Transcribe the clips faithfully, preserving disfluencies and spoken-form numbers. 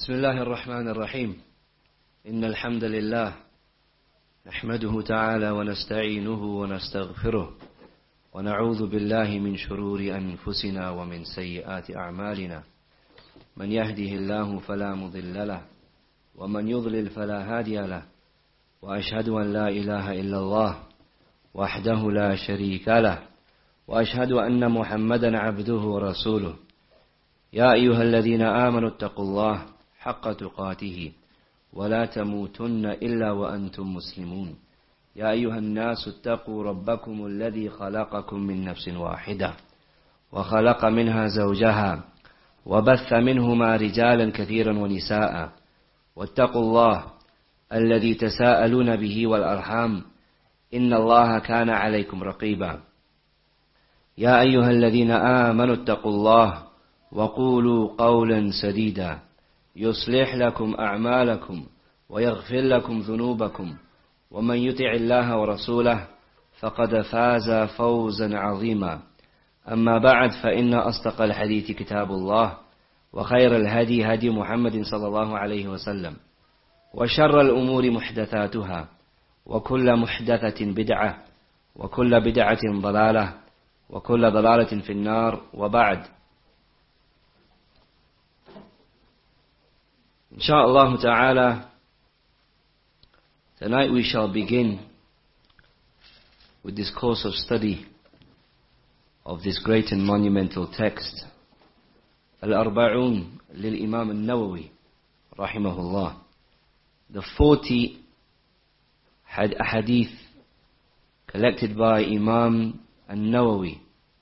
بسم الله الرحمن الرحيم إن الحمد لله نحمده تعالى ونستعينه ونستغفره ونعوذ بالله من شرور أنفسنا ومن سيئات أعمالنا من يهده الله فلا مضل له ومن يضلل فلا هادي له وأشهد أن لا إله إلا الله وحده لا شريك له وأشهد أن محمدا عبده ورسوله يا أيها الذين آمنوا اتقوا الله حق تقاته ولا تموتن إلا وأنتم مسلمون يا أيها الناس اتقوا ربكم الذي خلقكم من نفس واحدة وخلق منها زوجها وبث منهما رجالا كثيرا ونساء واتقوا الله الذي تساءلون به والأرحام إن الله كان عليكم رقيبا يا أيها الذين آمنوا اتقوا الله وقولوا قولا سديدا يصلح لكم أعمالكم ويغفر لكم ذنوبكم ومن يطع الله ورسوله فقد فاز فوزا عظيما أما بعد فإن أصدق الحديث كتاب الله وخير الهدي هدي محمد صلى الله عليه وسلم وشر الأمور محدثاتها وكل محدثة بدعة وكل بدعة ضلالة وكل ضلالة في النار وبعد. Insha'Allah ta'ala, tonight we shall begin with this course of study of this great and monumental text, Al-Arba'un lil-Imam al-Nawawi, rahimahullah. The forty hadith collected by Imam al-Nawawi.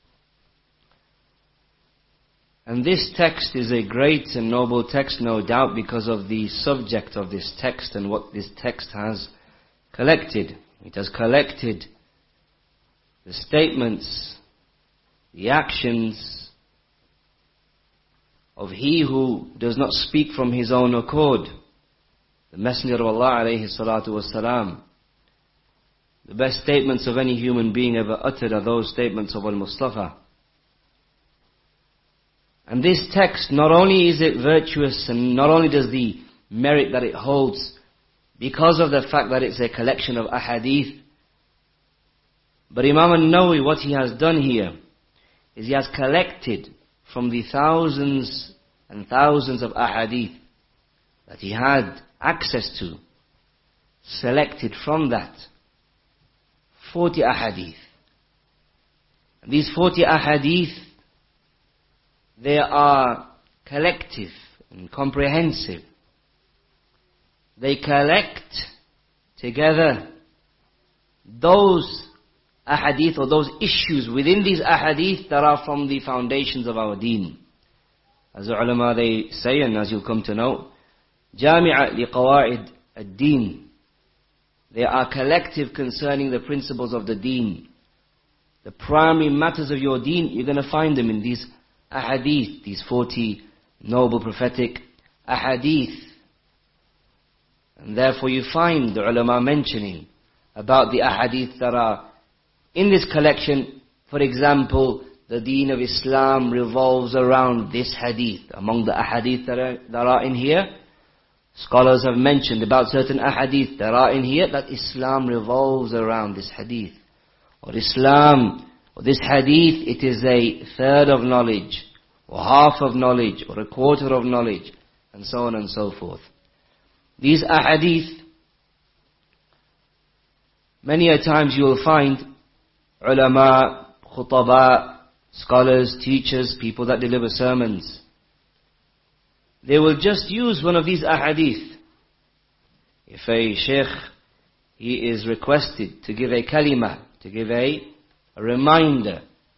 And this text is a great and noble text, no doubt, because of the subject of this text and what this text has collected. It has collected the statements, the actions of he who does not speak from his own accord, the Messenger of Allah alayhi salatu wasalam. The best statements of any human being ever uttered are those statements of Al-Mustafa. And this text, not only is it virtuous and not only does the merit that it holds because of the fact that it's a collection of ahadith, but Imam al-Nawawi, what he has done here is he has collected from the thousands and thousands of ahadith that he had access to, selected from that forty ahadith. And these forty ahadith, they are collective and comprehensive. They collect together those ahadith or those issues within these ahadith that are from the foundations of our deen. As the ulama they say, and as you'll come to know, Jami'a li qawa'id ad-din. They are collective concerning the principles of the deen. The primary matters of your deen, you're going to find them in these ahadith, these forty noble prophetic ahadith. And therefore you find the ulama mentioning about the ahadith that are in this collection. For example, the deen of Islam revolves around this hadith. Among the ahadith that are, that are in here, scholars have mentioned about certain ahadith that are in here that Islam revolves around this hadith. Or Islam, or this hadith, it is a third of knowledge, or half of knowledge, or a quarter of knowledge, and so on and so forth. These ahadith, many a times you will find ulama, khutaba, scholars, teachers, people that deliver sermons, they will just use one of these ahadith. If a sheikh, he is requested to give a kalima, to give a a reminder,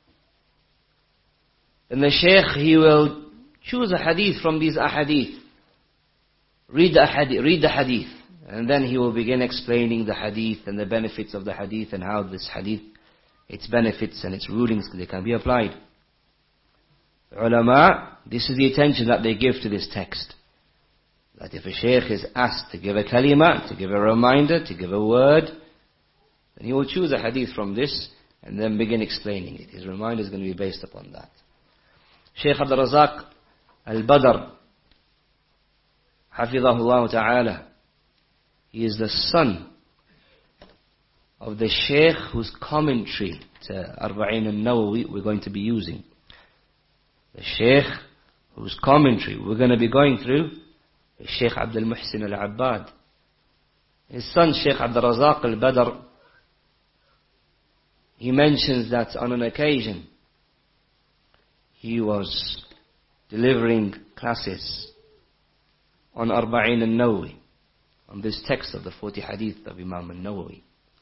then the shaykh, he will choose a hadith from these ahadith, read the hadith, read the hadith, and then he will begin explaining the hadith and the benefits of the hadith and how this hadith, its benefits and its rulings, they can be applied. The ulama, this is the attention that they give to this text. That if a shaykh is asked to give a kalima, to give a reminder, to give a word, then he will choose a hadith from this and then begin explaining it. His reminder is going to be based upon that. Shaykh Abdul Razak Al-Badr, Hafidhahullah Ta'ala. He is the son of the Shaykh whose commentary to Arba'in al-Nawawi we're going to be using. The Shaykh whose commentary we're going to be going through is Shaykh Abdul Muhsin al-Abbad. His son Shaykh Abdul Razak al-Badr, he mentions that on an occasion he was delivering classes on Arba'in al-Nawawi, on this text of the forty hadith of Imam al-Nawawi.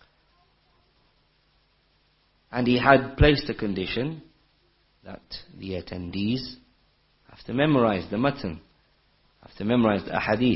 And he had placed a condition that the attendees have to memorize the matan, have to memorize the hadith.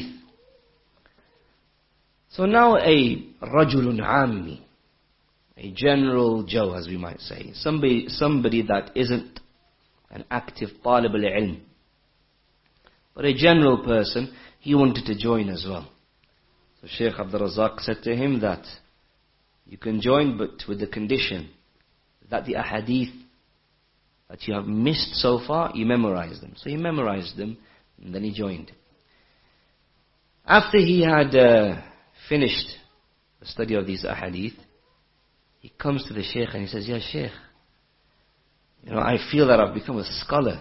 So now a rajulun ammi, a general Joe, as we might say, somebody, somebody that isn't an active talib al-ilm, but a general person, he wanted to join as well. So Shaykh Abdul Razak said to him that you can join, but with the condition that the ahadith that you have missed so far, you memorize them. So he memorized them, and then he joined. After he had uh, finished the study of these ahadith, he comes to the Shaykh and he says, "Ya Shaykh, you know, I feel that I've become a scholar."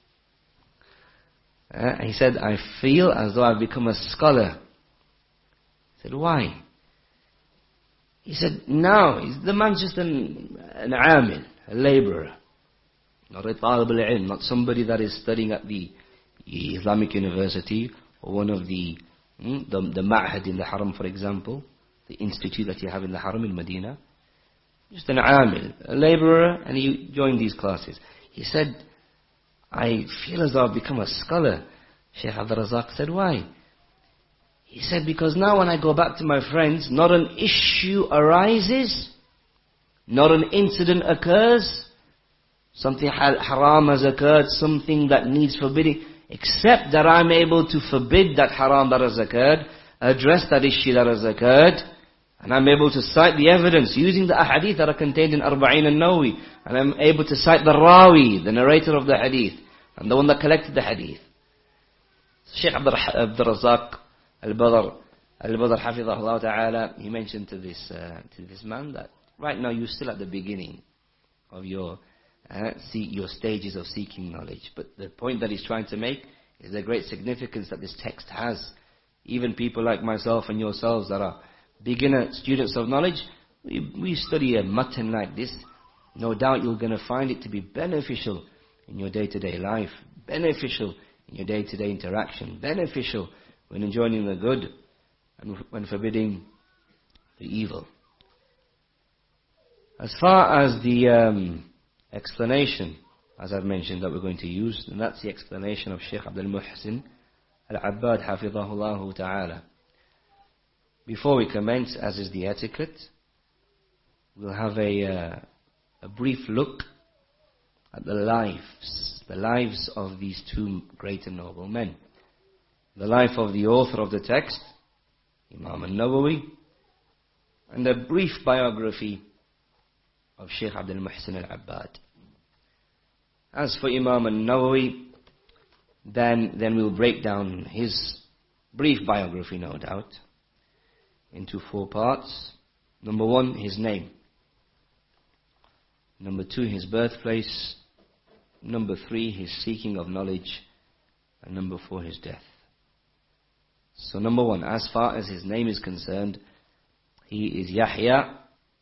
Uh, he said, "I feel as though I've become a scholar." He said, "Why?" He said, "Now, he's, the man's just an, an amil, a laborer, not a talib al-ilm, not somebody that is studying at the Islamic University or one of the, hmm, the, the ma'had in the haram, for example, the institute that you have in the haram in Medina. Just an amil, a laborer, and he joined these classes." He said, "I feel as though I've become a scholar." Shaykh Abdul Razak said, "Why?" He said, "Because now when I go back to my friends, not an issue arises, not an incident occurs, something haram has occurred, something that needs forbidding, except that I'm able to forbid that haram that has occurred, address that issue that has occurred, and I'm able to cite the evidence using the ahadith that are contained in Arba'in al-Nawawi, and I'm able to cite the rawi, the narrator of the hadith, and the one that collected the hadith." Shaykh Abdul Razak al-Badr, al-Badr Hafidhahullah Ta'ala, he mentioned to this, uh, to this man that right now you're still at the beginning of your, uh, see, your stages of seeking knowledge. But the point that he's trying to make is the great significance that this text has. Even people like myself and yourselves that are beginner students of knowledge, we, we study a matan like this, no doubt you're going to find it to be beneficial in your day-to-day life, beneficial in your day-to-day interaction, beneficial when enjoining the good and when forbidding the evil. As far as the um, explanation, as I've mentioned, that we're going to use, and that's the explanation of Shaykh Abdul Muhsin al-Abbad Hafidhahullah Ta'ala. Before we commence, as is the etiquette, we'll have a, uh, a brief look at the lives, the lives of these two great and noble men. The life of the author of the text, Imam al-Nawawi, and a brief biography of Shaykh Abdul Muhsin al-Abbad. As for Imam al-Nawawi, then, then we'll break down his brief biography, no doubt, into four parts. Number one, his name. Number two, his birthplace. Number three, his seeking of knowledge. And number four, his death. So number one, as far as his name is concerned, he is Yahya,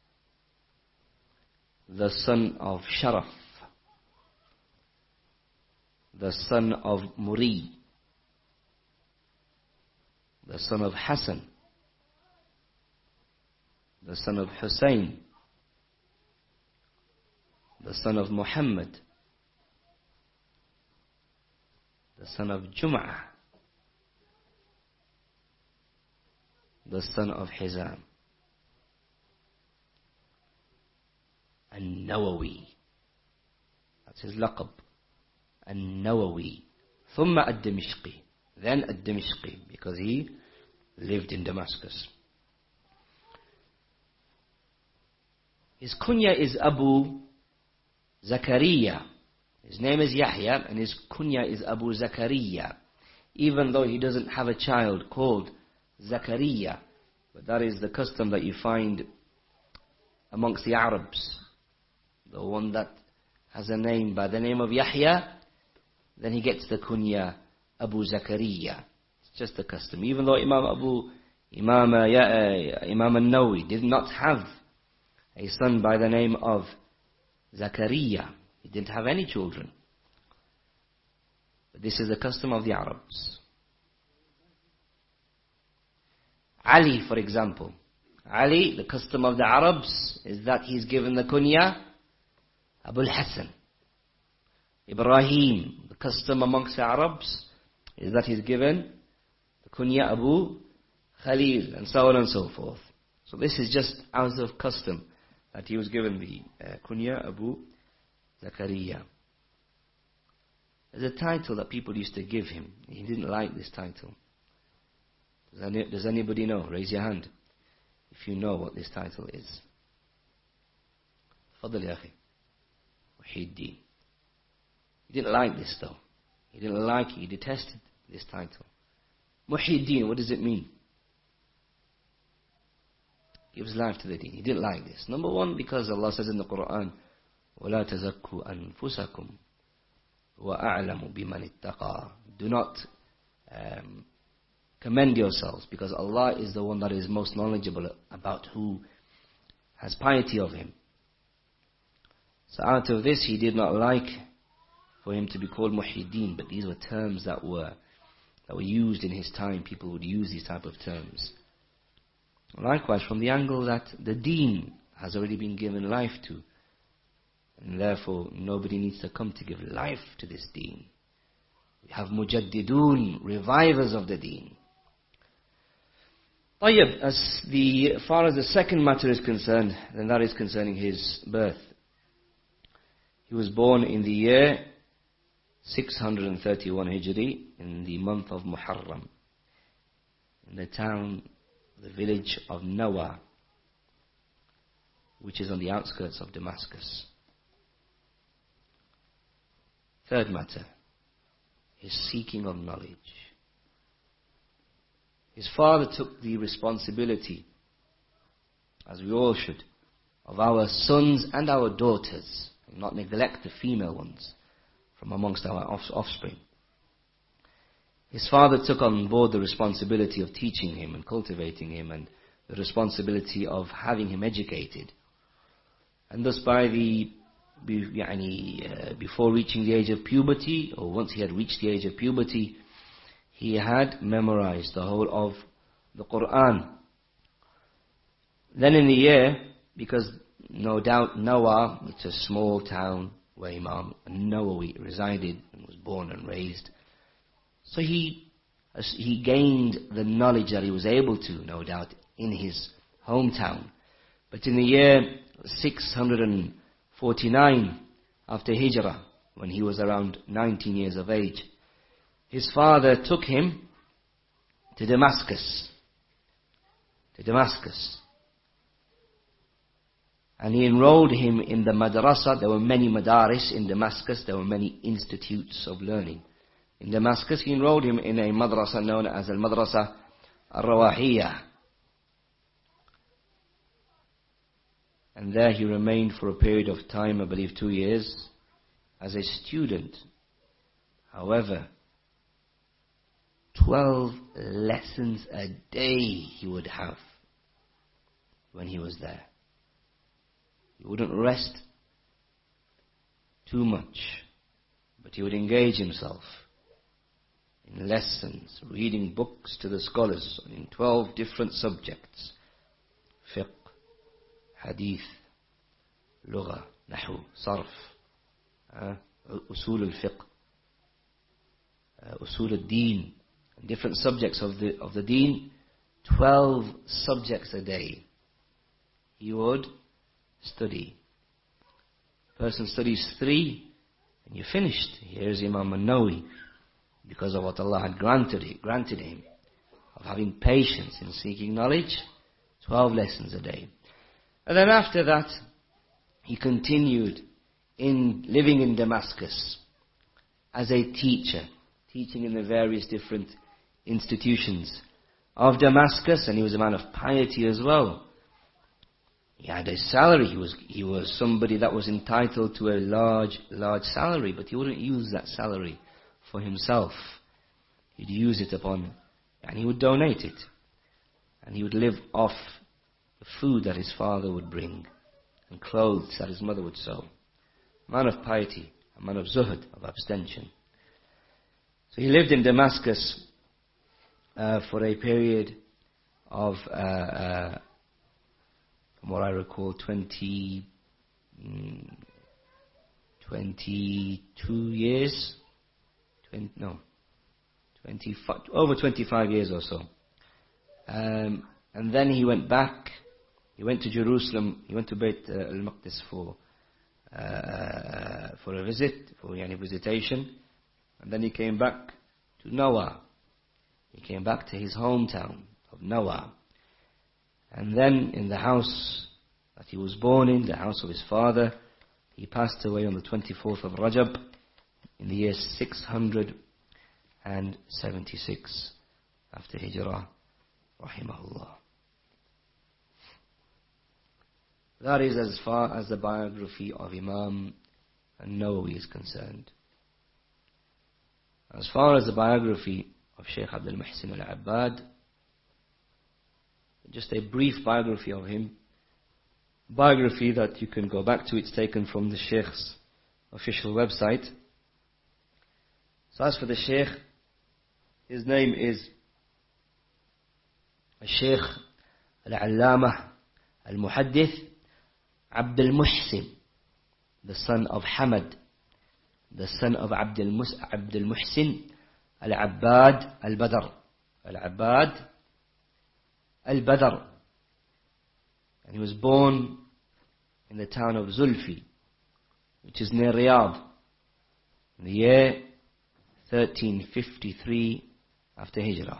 the son of Sharaf, the son of Muri, the son of Hassan, the son of Hussein, the son of Muhammad, the son of Jum'ah, the son of Hizam, An-Nawawi. That's his laqab. An-Nawawi. ثم الدمشقي. Then Ad-Dimishqi, because he lived in Damascus. His kunya is Abu Zakaria. His name is Yahya, and his kunya is Abu Zakaria. even though he doesn't have a child called Zakaria. But that is the custom that you find amongst the Arabs. The one that has a name by the name of Yahya, then he gets the kunya Abu Zakaria. It's just a custom. Even though Imam Abu, Imam, uh, uh, Imam al-Nawawi did not have a son by the name of Zakaria. He didn't have any children. But this is the custom of the Arabs. Ali, for example. Ali, the custom of the Arabs is that he's given the kunya Abu al-Hasan. Ibrahim, the custom amongst the Arabs is that he's given the kunya Abu Khalil, and so on and so forth. So this is just out of custom that he was given the uh, kunya Abu Zakaria. There's a title that people used to give him. He didn't like this title. Does, any, does anybody know? Raise your hand if you know what this title is. Fadl ya akhi. Muhyiddin. He didn't like this though. He didn't like it. He detested this title. Muhyiddin, what does it mean? Gives life to the deen. He didn't like this. Number one, because Allah says in the Quran, وَلَا تَزَكُّوا أَنفُسَكُمْ وَأَعْلَمُ بِمَنِ اتَّقَى. Do not um, commend yourselves, because Allah is the one that is most knowledgeable about who has piety of Him. So out of this, he did not like for him to be called Muhyiddin, but these were terms that were that were used in his time. People would use these type of terms. Likewise, from the angle that the deen has already been given life to, and therefore nobody needs to come to give life to this deen. We have mujaddidun, revivers of the deen. Tayyib, as the, far as the second matter is concerned, then that is concerning his birth. He was born in the year six hundred thirty-one Hijri, in the month of Muharram, in the town, the village of Nawa, which is on the outskirts of Damascus. Third matter, his seeking of knowledge. His father took the responsibility, as we all should, of our sons and our daughters, and not neglect the female ones from amongst our offspring. His father took on board the responsibility of teaching him and cultivating him, and the responsibility of having him educated. And thus by the, uh, before reaching the age of puberty, or once he had reached the age of puberty, he had memorized the whole of the Quran. Then in the year, because no doubt Nawa, it's a small town where Imam Nawawi resided and was born and raised. So he, he gained the knowledge that he was able to, no doubt, in his hometown. But in the year six hundred forty-nine after Hijrah, when he was around nineteen years of age, his father took him to Damascus. To Damascus. And he enrolled him in the madrasa. There were many madaris in Damascus. There were many institutes of learning. In Damascus, he enrolled him in a madrasa known as al-Madrasa al-Rawahiyah. And there he remained for a period of time, I believe two years, as a student. However, twelve lessons a day he would have when he was there. He wouldn't rest too much, but he would engage himself in lessons, reading books to the scholars in twelve different subjects: fiqh, hadith, lugha, nahu, sarf, uh, usul al-fiqh, uh, usul al-deen, different subjects of the of the deen. Twelve subjects a day he would study. Person studies three, and you're finished. Here's Imam al-Nawawi, because of what Allah had granted granted him, of having patience in seeking knowledge. Twelve lessons a day. And then after that, he continued in living in Damascus as a teacher, teaching in the various different institutions of Damascus, and he was a man of piety as well. He had a salary. He was he was somebody that was entitled to a large, large salary, but he wouldn't use that salary for himself. He'd use it upon, and he would donate it. And he would live off the food that his father would bring, and clothes that his mother would sew. A man of piety, a man of zuhud, of abstention. So he lived in Damascus uh, for a period of, uh, uh, from what I recall, twenty, mm, twenty-two years, twenty, no, twenty-five, over twenty-five years or so. Um, and then he went back, he went to Jerusalem, he went to Beit uh, al-Maqdis for, uh, for a visit, for yani visitation. And then he came back to Nawar. He came back to his hometown of Nawar. And then in the house that he was born in, the house of his father, he passed away on the twenty-fourth of Rajab in the year six hundred seventy-six after Hijrah, rahimahullah. That is as far as the biography of Imam An-Nawawi is concerned. As far as the biography of Shaykh Abdul Muhsin Al-Abbad, just a brief biography of him, biography that you can go back to. It's taken from the Shaykh's official website. So as for the Shaykh, his name is Shaykh Al-Allamah Al-Muhaddith Abdul Muhsin, the son of Hamad, the son of Abdul Muhsin Al-Abbad Al-Badr. Al-Abbad Al-Badr. And he was born in the town of Zulfi, which is near Riyadh, in the year thirteen fifty-three after Hijrah.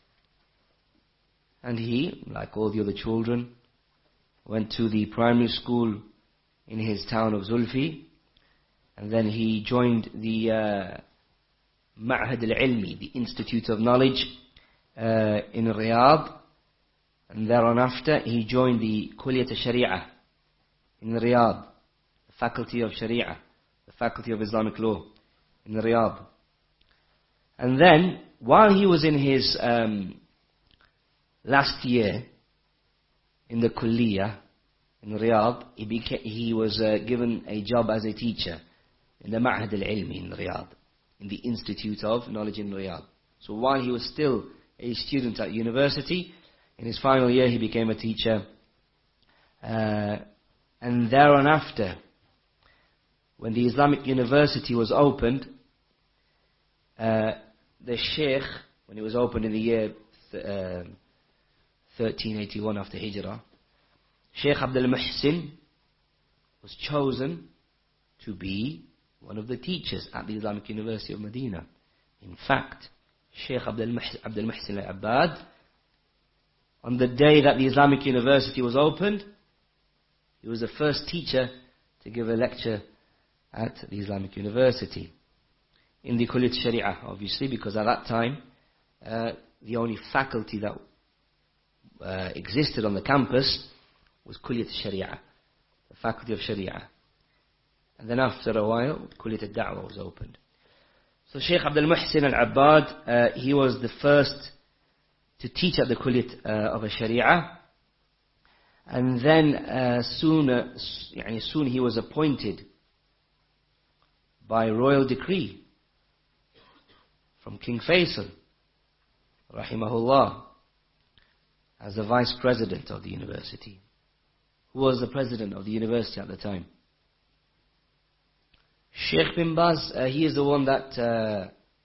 And he, like all the other children, went to the primary school in his town of Zulfi, and then he joined the uh, Ma'had al-Ilmi, the Institute of Knowledge uh, in Riyadh, and thereafter he joined the Kulliyat al-Sharia in Riyadh, the Faculty of Sharia, the Faculty of Islamic Law in Riyadh. And then, while he was in his um, last year in the Kulliyah in Riyadh, he, became, he was uh, given a job as a teacher in the Ma'had al-Ilmi in Riyadh, in the Institute of Knowledge in Riyadh. So while he was still a student at university, in his final year he became a teacher. Uh, and thereafter, when the Islamic University was opened, uh, the Sheikh, when it was opened in the year th- uh, thirteen eighty-one after Hijrah, Shaykh Abdul Muhsin was chosen to be one of the teachers at the Islamic University of Medina. In fact, Shaykh Abdul Muhsin Al-Abbad, on the day that the Islamic University was opened, he was the first teacher to give a lecture at the Islamic University. In the Kulliyat Sharia, obviously, because at that time, uh, the only faculty that uh, existed on the campus was Kulliyat Sharia, the Faculty of Sharia. And then after a while, Kulliyat al-Da'wah was opened. So Shaykh Abdul Muhsin Al-Abbad, uh, he was the first to teach at the Kulliyat uh, of Sharia. And then uh, soon, uh, yani soon he was appointed by royal decree from King Faisal, rahimahullah, as the vice president of the university. Who was the president of the university at the time? Sheikh bin Baz, uh, he is the one that, uh,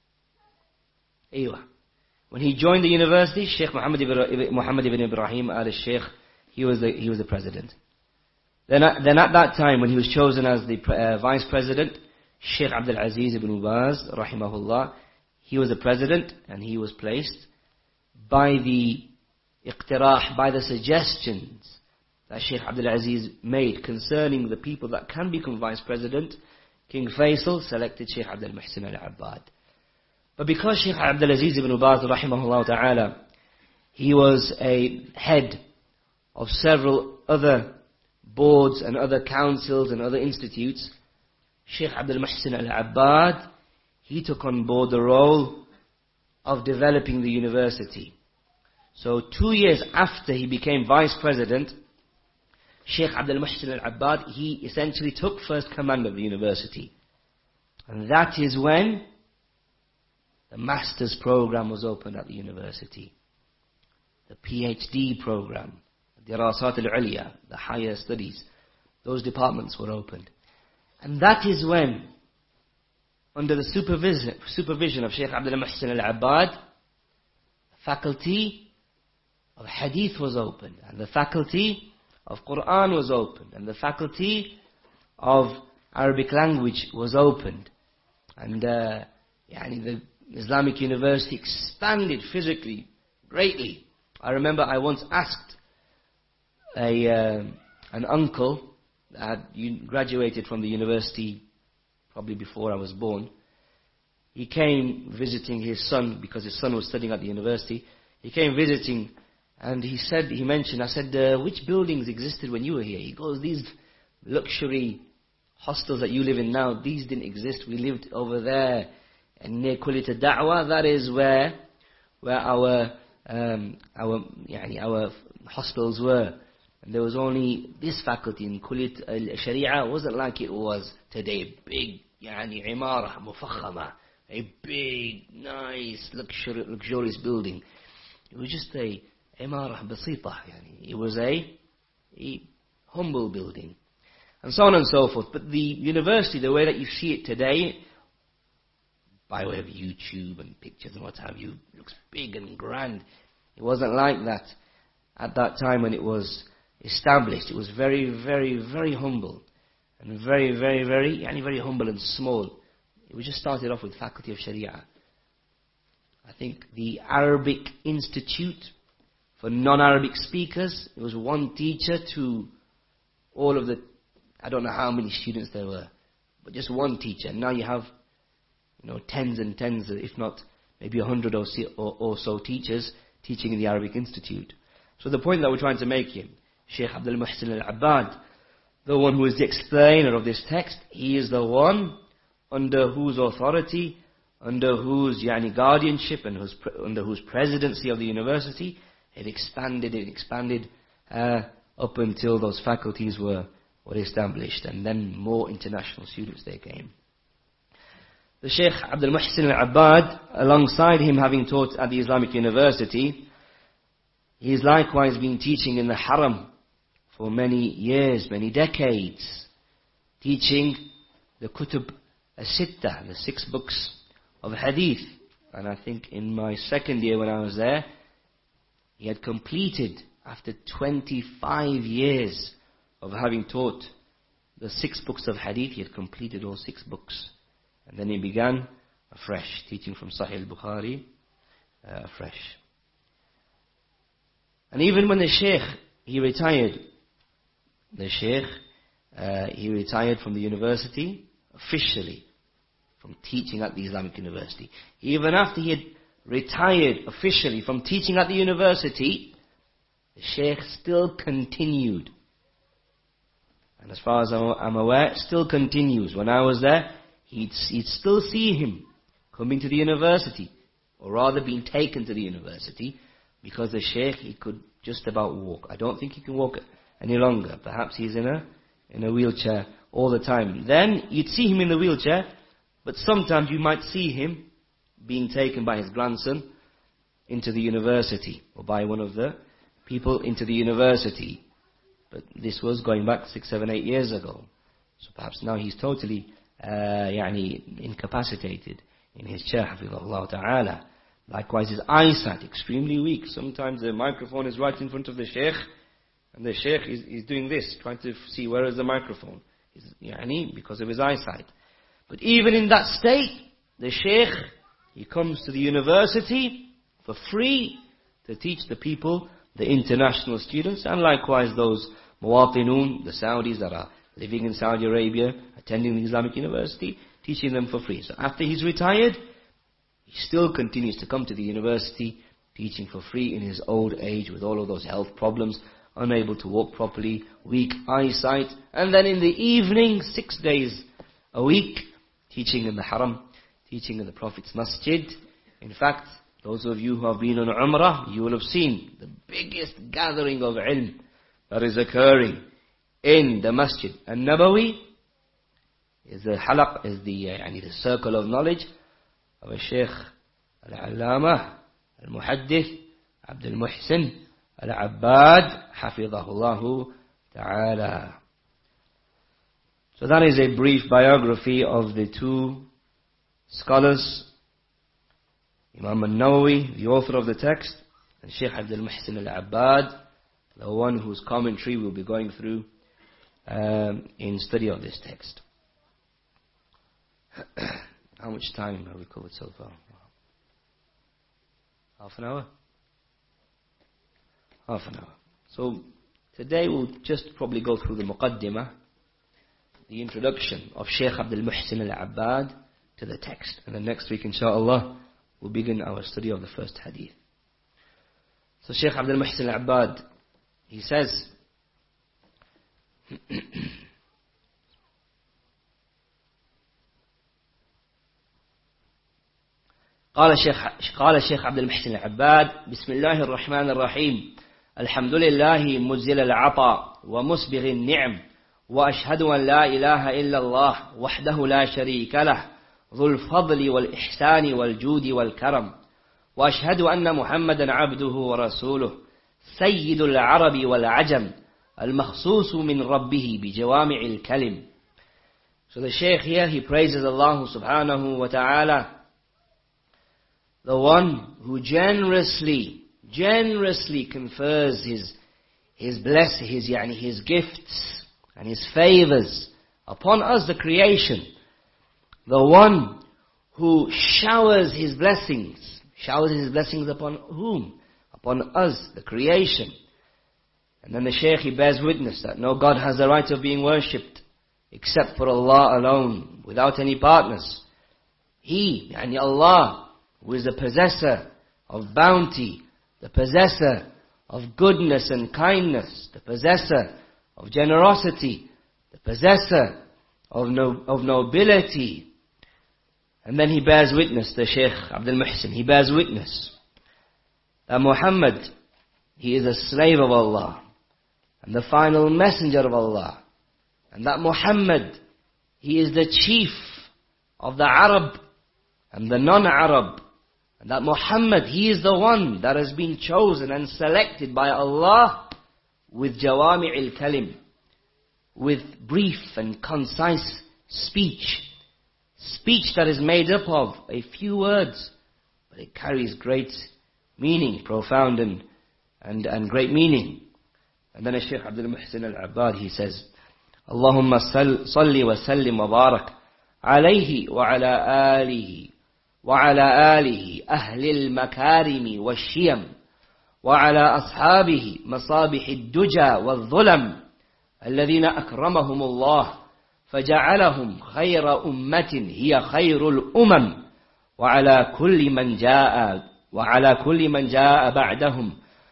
when he joined the university, Sheikh Muhammad ibn, Muhammad ibn Ibrahim al-Sheikh, he was the, he was the president. Then at, then at that time, when he was chosen as the uh, vice president, Sheikh Abdul Aziz ibn Baz, rahimahullah, he was the president, and he was placed by the iqtirah, by the suggestions that Sheikh Abdul Aziz made concerning the people that can become vice president. King Faisal selected Shaykh Abdul Muhsin Al-Abbad. But because Shaykh Abdul Aziz ibn Baz rahimahullah ta'ala, he was a head of several other boards and other councils and other institutes, Shaykh Abdul Muhsin al-Abbad, he took on board the role of developing the university. So two years after he became vice president, Shaykh Abdul Muhsin al-Abbad, he essentially took first command of the university. And that is when the master's program was opened at the university. The PhD program, Dirasat al-Ulya, the higher studies, those departments were opened. And that is when, under the supervision, supervision of Shaykh Abdul Muhsin al-Abbad, the faculty of Hadith was opened, and the faculty of Quran was opened, and the faculty of Arabic language was opened. And uh, yani the Islamic University expanded physically, greatly. I remember I once asked a uh, an uncle that had graduated from the university probably before I was born. He came visiting his son because his son was studying at the university. He came visiting and he said, he mentioned, I said, uh, which buildings existed when you were here? He goes, these luxury hostels that you live in now, these didn't exist. We lived over there and near Kulit al-Da'wah. That is where where our um, our yani our hostels were. And there was only this faculty in Kulit al-Sharia. It wasn't like it was today. Big, yani imara, mufakhama. A big, nice, luxuri- luxurious building. It was just a imara basita. Yani. It was a, a humble building. And so on and so forth. But the university, the way that you see it today, by way of YouTube and pictures and what have you, looks big and grand. It wasn't like that at that time when it was established. It was very, very, very humble. And very, very, very, yani very humble and small. It was just started off with Faculty of Sharia. I think the Arabic Institute for non-Arabic speakers, it was one teacher to all of the, I don't know how many students there were, but just one teacher. Now you have, you know, tens and tens, if not maybe a hundred or, or, or so teachers teaching in the Arabic Institute. So the point that we're trying to make here, Shaykh Abdul Muhsin al-Abbad, the one who is the explainer of this text, he is the one under whose authority, under whose yani, guardianship and whose, under whose presidency of the university, it expanded, it expanded uh, up until those faculties were, were established, and then more international students they came. The Shaykh Abdul Muhsin al-Abbad, alongside him having taught at the Islamic University, he has likewise been teaching in the Haram for many years, many decades, teaching the Kutub as-Sittah, the six books of Hadith. And I think in my second year when I was there, he had completed, after twenty-five years of having taught the six books of Hadith, he had completed all six books. And then he began afresh, teaching from Sahih al-Bukhari uh, afresh. And even when the Shaykh, he retired, the Shaykh, uh, he retired from the university officially, from teaching at the Islamic University. Even after he had retired officially from teaching at the university, the Shaykh still continued. And as far as I'm aware, still continues. When I was there, he'd, he'd still see him coming to the university, or rather being taken to the university, because the Shaykh, he could just about walk. I don't think he can walk any longer. Perhaps he's in a in a wheelchair all the time. Then you'd see him in the wheelchair, but sometimes you might see him being taken by his grandson into the university, or by one of the people into the university. But this was going back six, seven, eight years ago. So perhaps now he's totally uh, يعني incapacitated in his chair, hafidhahullah ta'ala. Likewise, his eyesight, extremely weak. Sometimes the microphone is right in front of the Shaykh, and the Shaykh is, is doing this, trying to see where is the microphone. He's, يعني, because of his eyesight. But even in that state, the Shaykh, he comes to the university for free to teach the people, the international students, and likewise those muwatinun, the Saudis that are living in Saudi Arabia, attending the Islamic University, teaching them for free. So after he's retired, he still continues to come to the university, teaching for free in his old age with all of those health problems, unable to walk properly, weak eyesight. And then in the evening, six days a week, teaching in the haram, teaching in the Prophet's masjid. In fact, those of you who have been on Umrah, you will have seen the biggest gathering of ilm that is occurring in the Masjid An-Nabawi is the halaq, is the, uh, the circle of knowledge of a Shaykh Al-Allamah Al-Muhaddith Abdul Muhsin Al-Abbad Hafidhahullahu Ta'ala. So that is a brief biography of the two scholars, Imam An-Nawawi, the author of the text, and Shaykh Abdul Muhsin Al-Abbad, the one whose commentary we'll be going through um, in study of this text. How much time have we covered so far? Half an hour? Half an hour. So today we'll just probably go through the Muqaddimah, the introduction of Shaykh Abdul Muhsin Al-Abbad to the text. And then next week, inshaAllah, we'll begin our study of the first hadith. So Shaykh Abdul Muhsin Al-Abbad, he says, قال الشيخ قال الشيخ عبد المحسن العباد بسم الله الرحمن الرحيم الحمد لله مجزل العطاء ومسبغ النعم وأشهد أن لا إله إلا الله وحده لا شريك له ذو الفضل والإحسان والجود والكرم وأشهد أن محمدا عبده ورسوله سيد العرب والعجم المخصوص من ربه بجوامع الكلم. So the Shaykh here, he praises Allah subhanahu wa ta'ala, the one who generously, generously confers his, his blessings, his, yani his gifts and his favors upon us, the creation. The one who showers his blessings, showers his blessings upon whom? Upon us, the creation. And then the Shaykh, he bears witness that no God has the right of being worshipped except for Allah alone, without any partners. He, yani Allah, who is the possessor of bounty, the possessor of goodness and kindness, the possessor of generosity, the possessor of, no, of nobility. And then he bears witness, the Shaykh Abdul Muhsin, he bears witness that Muhammad, he is a slave of Allah and the final messenger of Allah. And that Muhammad, he is the chief of the Arab and the non-Arab. And that Muhammad, he is the one that has been chosen and selected by Allah with Jawami' al-Kalim, with brief and concise speech. Speech that is made up of a few words, but it carries great meaning, profound and, and, and great meaning. And then Shaykh Abdul Muhsin Al-Abbad, he says, Allahumma salli wa sallim wa barak alayhi wa ala alihi wa ala alihi ahli al-makarimi wa shiyam wa ala ashabihi masabih al-duja wa al-dhulam alladhina akramahum Allah فجعلهم خير أمة هي خير الأمم وعلى كل من جاء وعلى كل من جاء بعدهم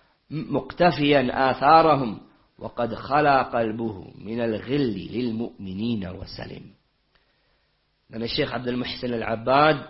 مقتفيا آثارهم وقد خلا قلبه من الغل للمؤمنين وسلم. Then Shaykh Abdul Muhsin Al-Abbad,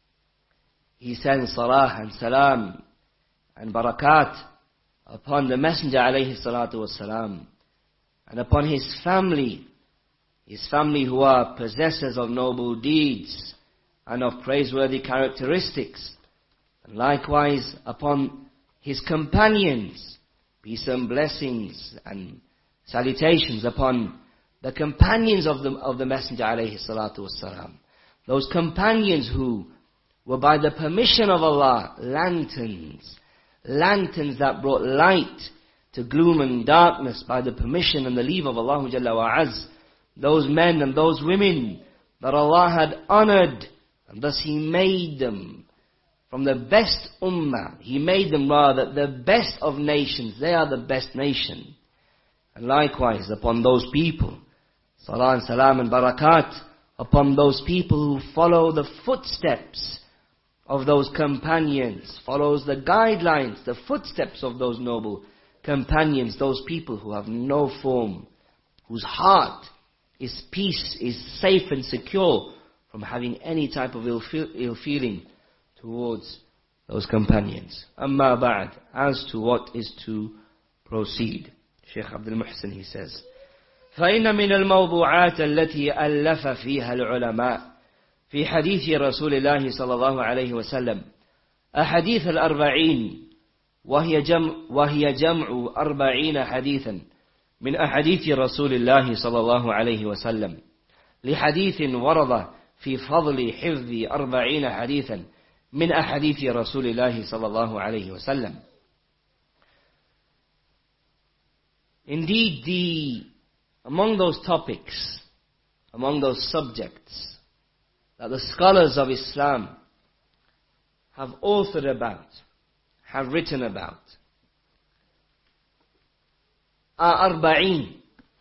he sends salah and salam and barakat upon the Messenger alayhi salatu wassalam and upon his family, his family who are possessors of noble deeds and of praiseworthy characteristics, and likewise upon his companions, peace and blessings and salutations upon the companions of the, of the Messenger alayhi salatu wassalam. Those companions who were by the permission of Allah, lanterns, lanterns that brought light to gloom and darkness by the permission and the leave of Allah Jalla wa Az. Those men and those women that Allah had honored, and thus He made them from the best ummah. He made them rather the best of nations. They are the best nation. And likewise upon those people, salah and salam and barakat upon those people who follow the footsteps of those companions, follows the guidelines, the footsteps of those noble companions, those people who have no form, whose heart is peace, is safe and secure from having any type of ill, feel, ill feeling towards those companions. Amma ba'd, as to what is to proceed. Shaykh Abdul Muhsin, he says, فإن من الموضوعات التي ألف فيها العلماء في حديث رسول الله صلى الله عليه وسلم أحاديث الأربعين وهي جمع, وهي جمع أربعين حديثا من أحاديث رسول الله صلى الله عليه وسلم لحديث ورد في فضل حفظ أربعين حديثا من أحاديث رسول الله صلى الله عليه وسلم. Indeed, the among those topics, among those subjects that the scholars of Islam have authored about, have written about, are arba'in,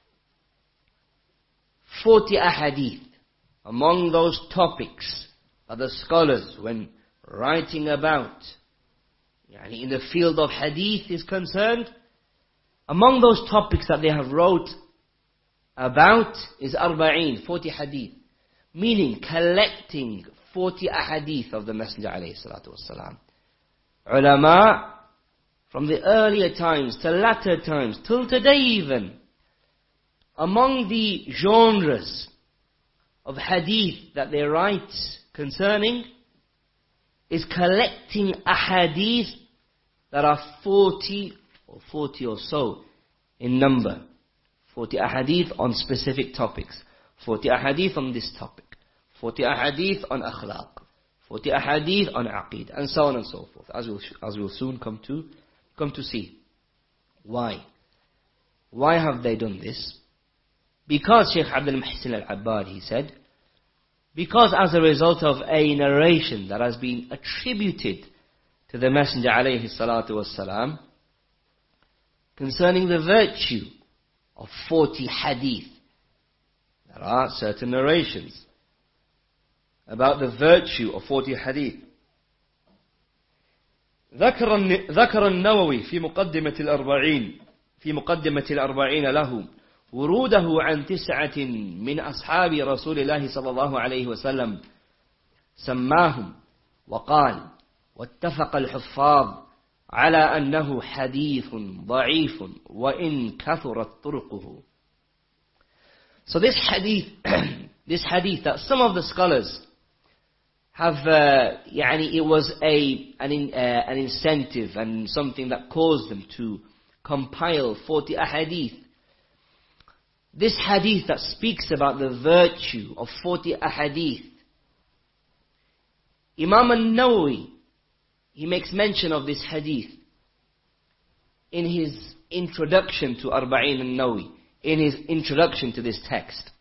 forty ahadith. Among those topics that the scholars, when writing about, yani in the field of hadith is concerned, among those topics that they have wrote about is arba'in, forty hadith. Meaning collecting forty ahadith of the Messenger alayhi salatu wasalam. Ulama, from the earlier times to latter times, till today even, among the genres of hadith that they write concerning is collecting ahadith that are forty or forty or so in number. forty ahadith on specific topics. forty ahadith on this topic. forty ahadith on akhlaq. forty ahadith on aqid. And so on and so forth. As we'll, as we'll soon come to, come to see. Why? Why have they done this? Because Shaykh Abdul Muhsin al-Abbad, he said, because as a result of a narration that has been attributed to the Messenger alayhi salatu wassalam concerning the virtue of forty hadith. There are certain narrations about the virtue of forty hadith. ذكر ذكر النووي في مقدمة الأربعين في مقدمة الأربعين له وروده عن تسعة من أصحاب رسول الله صلى الله عليه وسلم سماهم وقال واتفق الحفاظ على أنه حديث ضعيف وإن كثرت طرقه. So this hadith, this hadith that some of the scholars have, uh, يعني it was a an, in, uh, an incentive and something that caused them to compile forty ahadith. This hadith that speaks about the virtue of forty ahadith, Imam al-Nawawi, he makes mention of this hadith in his introduction to Arba'in al-Nawawi, in his introduction to this text.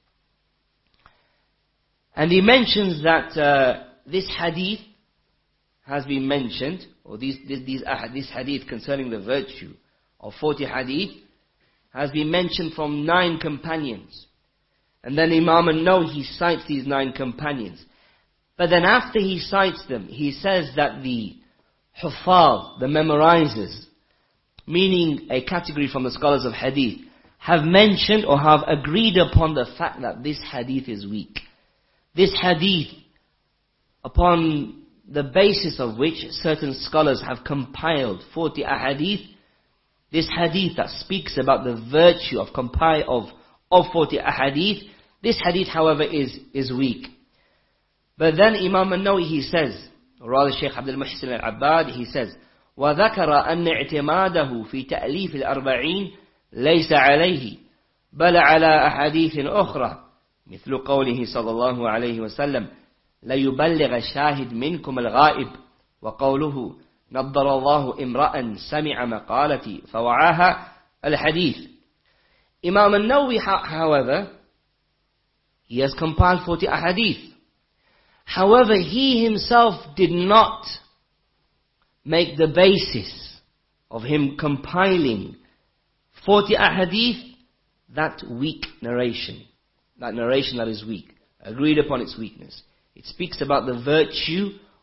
And he mentions that uh, this hadith has been mentioned, or these, these, these, uh, this hadith concerning the virtue of forty hadith has been mentioned from nine companions. And then Imam al-Nawawi, he cites these nine companions. But then after he cites them, he says that the Huffaz, the memorizers, meaning a category from the scholars of hadith, have mentioned or have agreed upon the fact that this hadith is weak. This hadith, upon the basis of which certain scholars have compiled forty ahadith, this hadith that speaks about the virtue of compile of, of forty ahadith, this hadith, however, is, is weak. But then Imam al-Nawawi, he says, or rather Shaykh Abdul Muhsin al-Abbad, he says, وذكر أن اعتماده في تأليف الأربعين ليس عليه بل على أحاديث أخرى مثل قوله صلى الله عليه وسلم ليبلغ شاهد منكم الغائب وقوله نضر الله امرأ سمع مقالتي فوعاها الحديث. Imam al-Nawawi, however, he has compiled forty ahadith. However, he himself did not make the basis of him compiling forty ahadith that weak narration. That narration that is weak. Agreed upon its weakness. It speaks about the virtue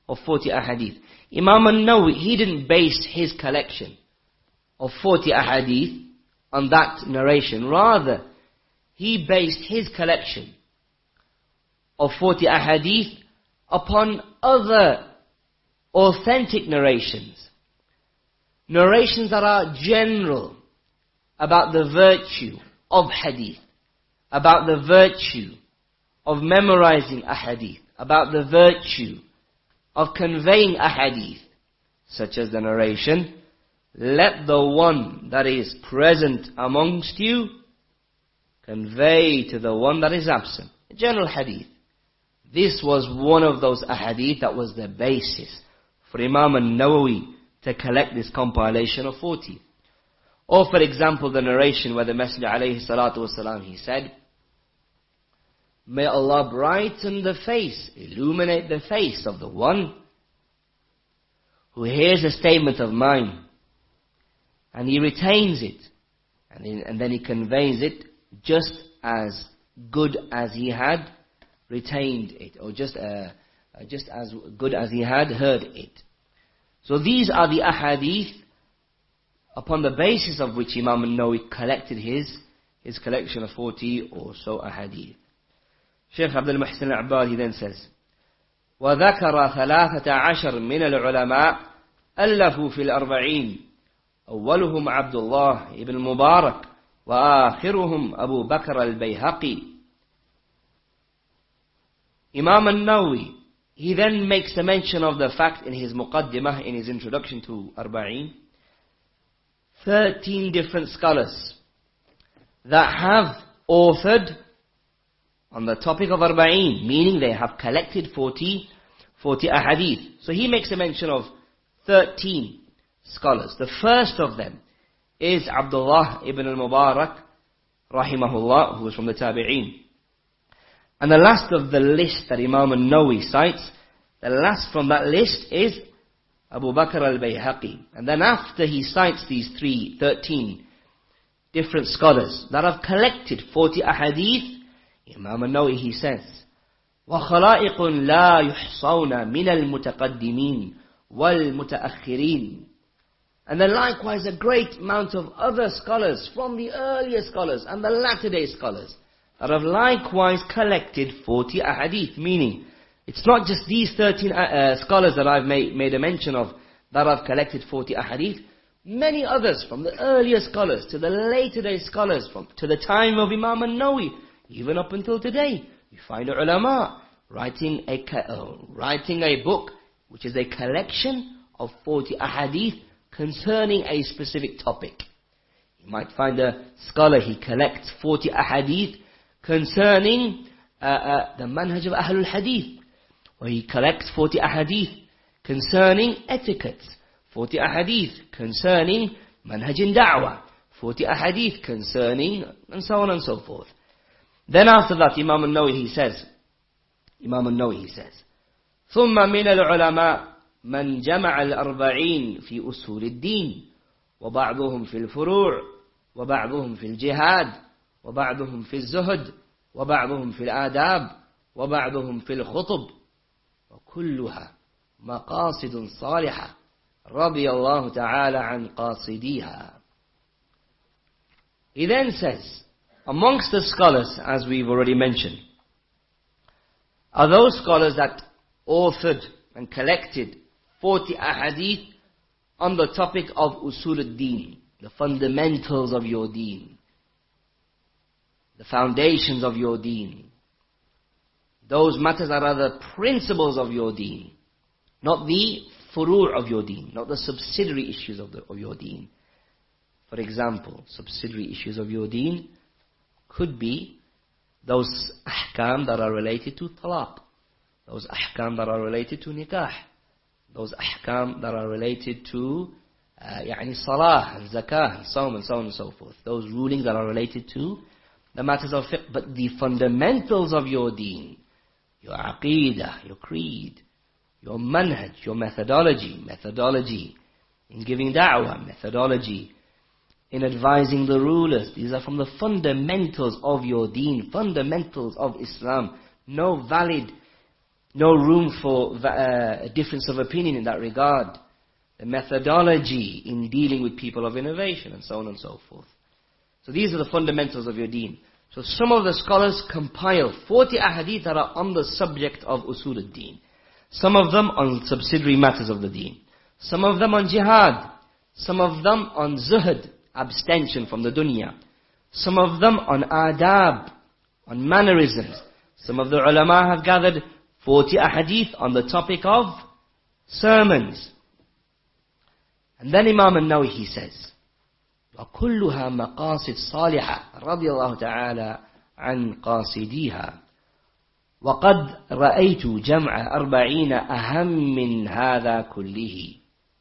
of forty ahadith. Imam an-Nawawi, he didn't base his collection of forty ahadith on that narration. Rather, he based his collection of forty ahadith upon other authentic narrations. Narrations that are general about the virtue of hadith, about the virtue of memorizing a hadith, about the virtue of conveying a hadith, such as the narration, let the one that is present amongst you convey to the one that is absent. A general hadith. This was one of those ahadith that was the basis for Imam an-Nawawi to collect this compilation of forty. Or for example, the narration where the Messenger alayhi salatu wasalam, he said, may Allah brighten the face, illuminate the face of the one who hears a statement of mine and he retains it, and, he, and then he conveys it just as good as he had retained it, or just, uh, just as good as he had heard it. So these are the ahadith upon the basis of which Imam an-Nawawi collected his, his collection of forty or so ahadith. Shaykh Abdul Muhsin al-Abbad then says, وذكر ثلاثة عشر من العلماء ألفوا في الأربعين أولهم عبد الله ibn Mubarak وآخرهم أبو بكر البيهقي. Imam an-Nawawi, he then makes a mention of the fact in his Muqaddimah, in his introduction to Arba'een, thirteen different scholars that have authored on the topic of Arba'een, meaning they have collected forty, forty ahadith. So he makes a mention of thirteen scholars. The first of them is Abdullah ibn al-Mubarak, rahimahullah, who was from the Tabi'een. And the last of the list that Imam an-Nawawi cites, the last from that list is Abu Bakr al-Bayhaqi. And then after he cites these three, thirteen different scholars that have collected forty ahadith, Imam an-Nawawi, he says, وَخَلَائِقٌ لَا يُحْصَوْنَ مِنَ الْمُتَقَدِّمِينَ وَالْمُتَأَخِّرِينَ. And then likewise a great amount of other scholars from the earlier scholars and the latter day scholars that have likewise collected forty ahadith. Meaning, it's not just these thirteen uh, scholars that I've made, made a mention of that have collected forty ahadith. Many others from the earlier scholars to the later day scholars, from to the time of Imam an-Nawawi, even up until today, you find ulama writing a, uh, writing a book which is a collection of forty ahadith concerning a specific topic. You might find a scholar, he collects forty ahadith concerning uh, uh, the manhaj of Ahlul Hadith, or he collects forty ahadith concerning etiquette, forty ahadith concerning manhaj in da'wah, forty ahadith concerning, and so on and so forth. Then after that, Imam an-Nawawi, he says, Imam an-Nawawi, he says, ثم من العلماء من جمع الأربعين في أصول الدين وبعضهم في الفروع وبعضهم في الجهاد وبعضهم في الزهد وبعضهم في الآداب وبعضهم في الخطب وكلها مقاصد صالحة رضي الله تعالى عن قاصديها. He then says, amongst the scholars, as we've already mentioned, are those scholars that authored and collected forty ahadith on the topic of usul ad-din, the fundamentals of your deen, the foundations of your deen. Those matters that are the principles of your deen, not the furu' of your deen, not the subsidiary issues of, the, of your deen. For example, subsidiary issues of your deen could be those ahkam that are related to talaq, those ahkam that are related to nikah, those ahkam that are related to uh, yani salah and zakah and so on and so on and so forth. Those rulings that are related to the matters of fiqh, but the fundamentals of your deen, your aqeedah, your creed, your manhaj, your methodology, methodology in giving da'wah, methodology in advising the rulers. These are from the fundamentals of your deen, fundamentals of Islam. No valid no room for uh, a difference of opinion in that regard. The methodology in dealing with people of innovation and so on and so forth. So these are the fundamentals of your deen. So some of the scholars compile forty ahadith that are on the subject of usul al-deen. Some of them on subsidiary matters of the deen. Some of them on jihad. Some of them on zuhd, abstention from the dunya. Some of them on adab, on mannerisms. Some of the ulama have gathered forty ahadith on the topic of sermons. And then Imam al-Nawawi, he says, وَكُلُّهَا مَقَاصِدْ صَالِحَةً رَضِيَ اللَّهُ تَعَالَى عَنْ قَاصِدِيهَا وَقَدْ رَأَيْتُ جَمْعَ أَرْبَعِينَ أَهَمْ مِنْ هَذَا كُلِّهِ.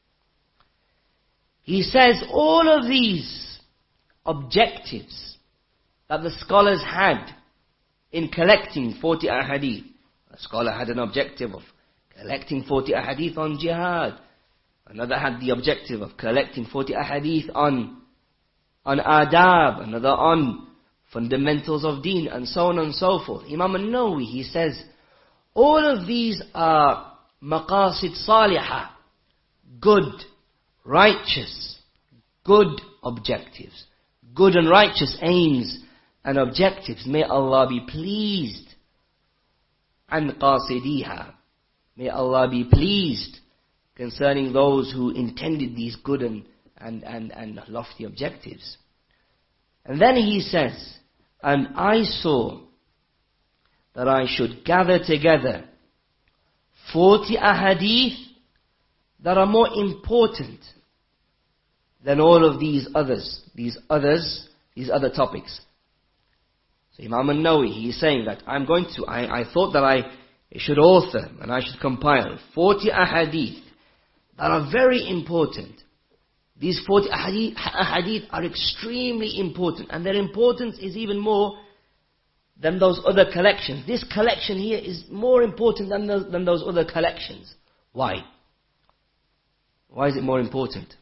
He says all of these objectives that the scholars had in collecting forty ahadith. A scholar had an objective of collecting forty ahadith on jihad. Another had the objective of collecting forty ahadith on, on adab. Another on fundamentals of deen, and so on and so forth. Imam al-Nawawi, he says, all of these are maqasid salihah, good, righteous, good objectives, good and righteous aims and objectives. May Allah be pleased. An qasidiha. May Allah be pleased concerning those who intended these good and, and, and, and lofty objectives. And then he says, and I saw that I should gather together forty ahadith that are more important than all of these others, these others, these other topics. So Imam al-Nawawi, he is saying that I'm going to, I, I thought that I should author and I should compile forty ahadith that are very important. These forty ahadith, ahadith are extremely important, and their importance is even more than those other collections. This collection here is more important than those, than those other collections. Why? Why is it more important?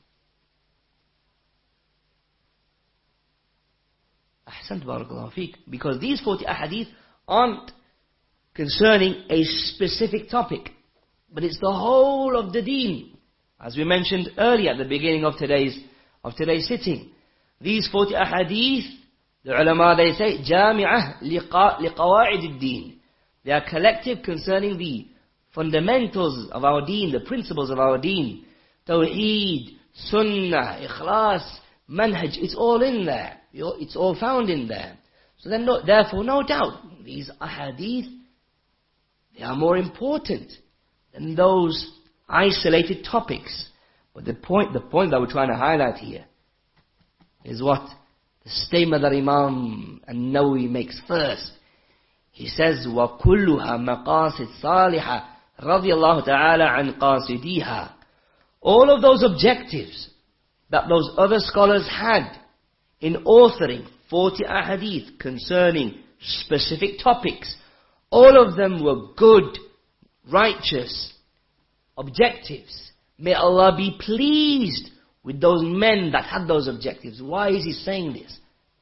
Ahsant barakallahu feek. Because these forty ahadith aren't concerning a specific topic, but it's the whole of the deen. As we mentioned earlier at the beginning of today's of today's sitting, these forty ahadith, the ulama, they say, jami'ah liqawa'id ad-din. They are collective concerning the fundamentals of our deen, the principles of our deen. Tawheed, sunnah, ikhlas, manhaj, it's all in there. It's all found in there. So then, no, therefore, no doubt, these ahadith, they are more important than those isolated topics. But the point, the point that we're trying to highlight here is what? The statement that Imam al-Nawawi makes first. He says, وَكُلُّهَا مَقَاصِدْ صَالِحَةً رَضِيَ اللَّهُ تَعَالَى عَنْ قَاصِدِيهَا. All of those objectives that those other scholars had in authoring forty ahadith concerning specific topics, all of them were good, righteous objectives. May Allah be pleased with those men that had those objectives. Why is he saying this?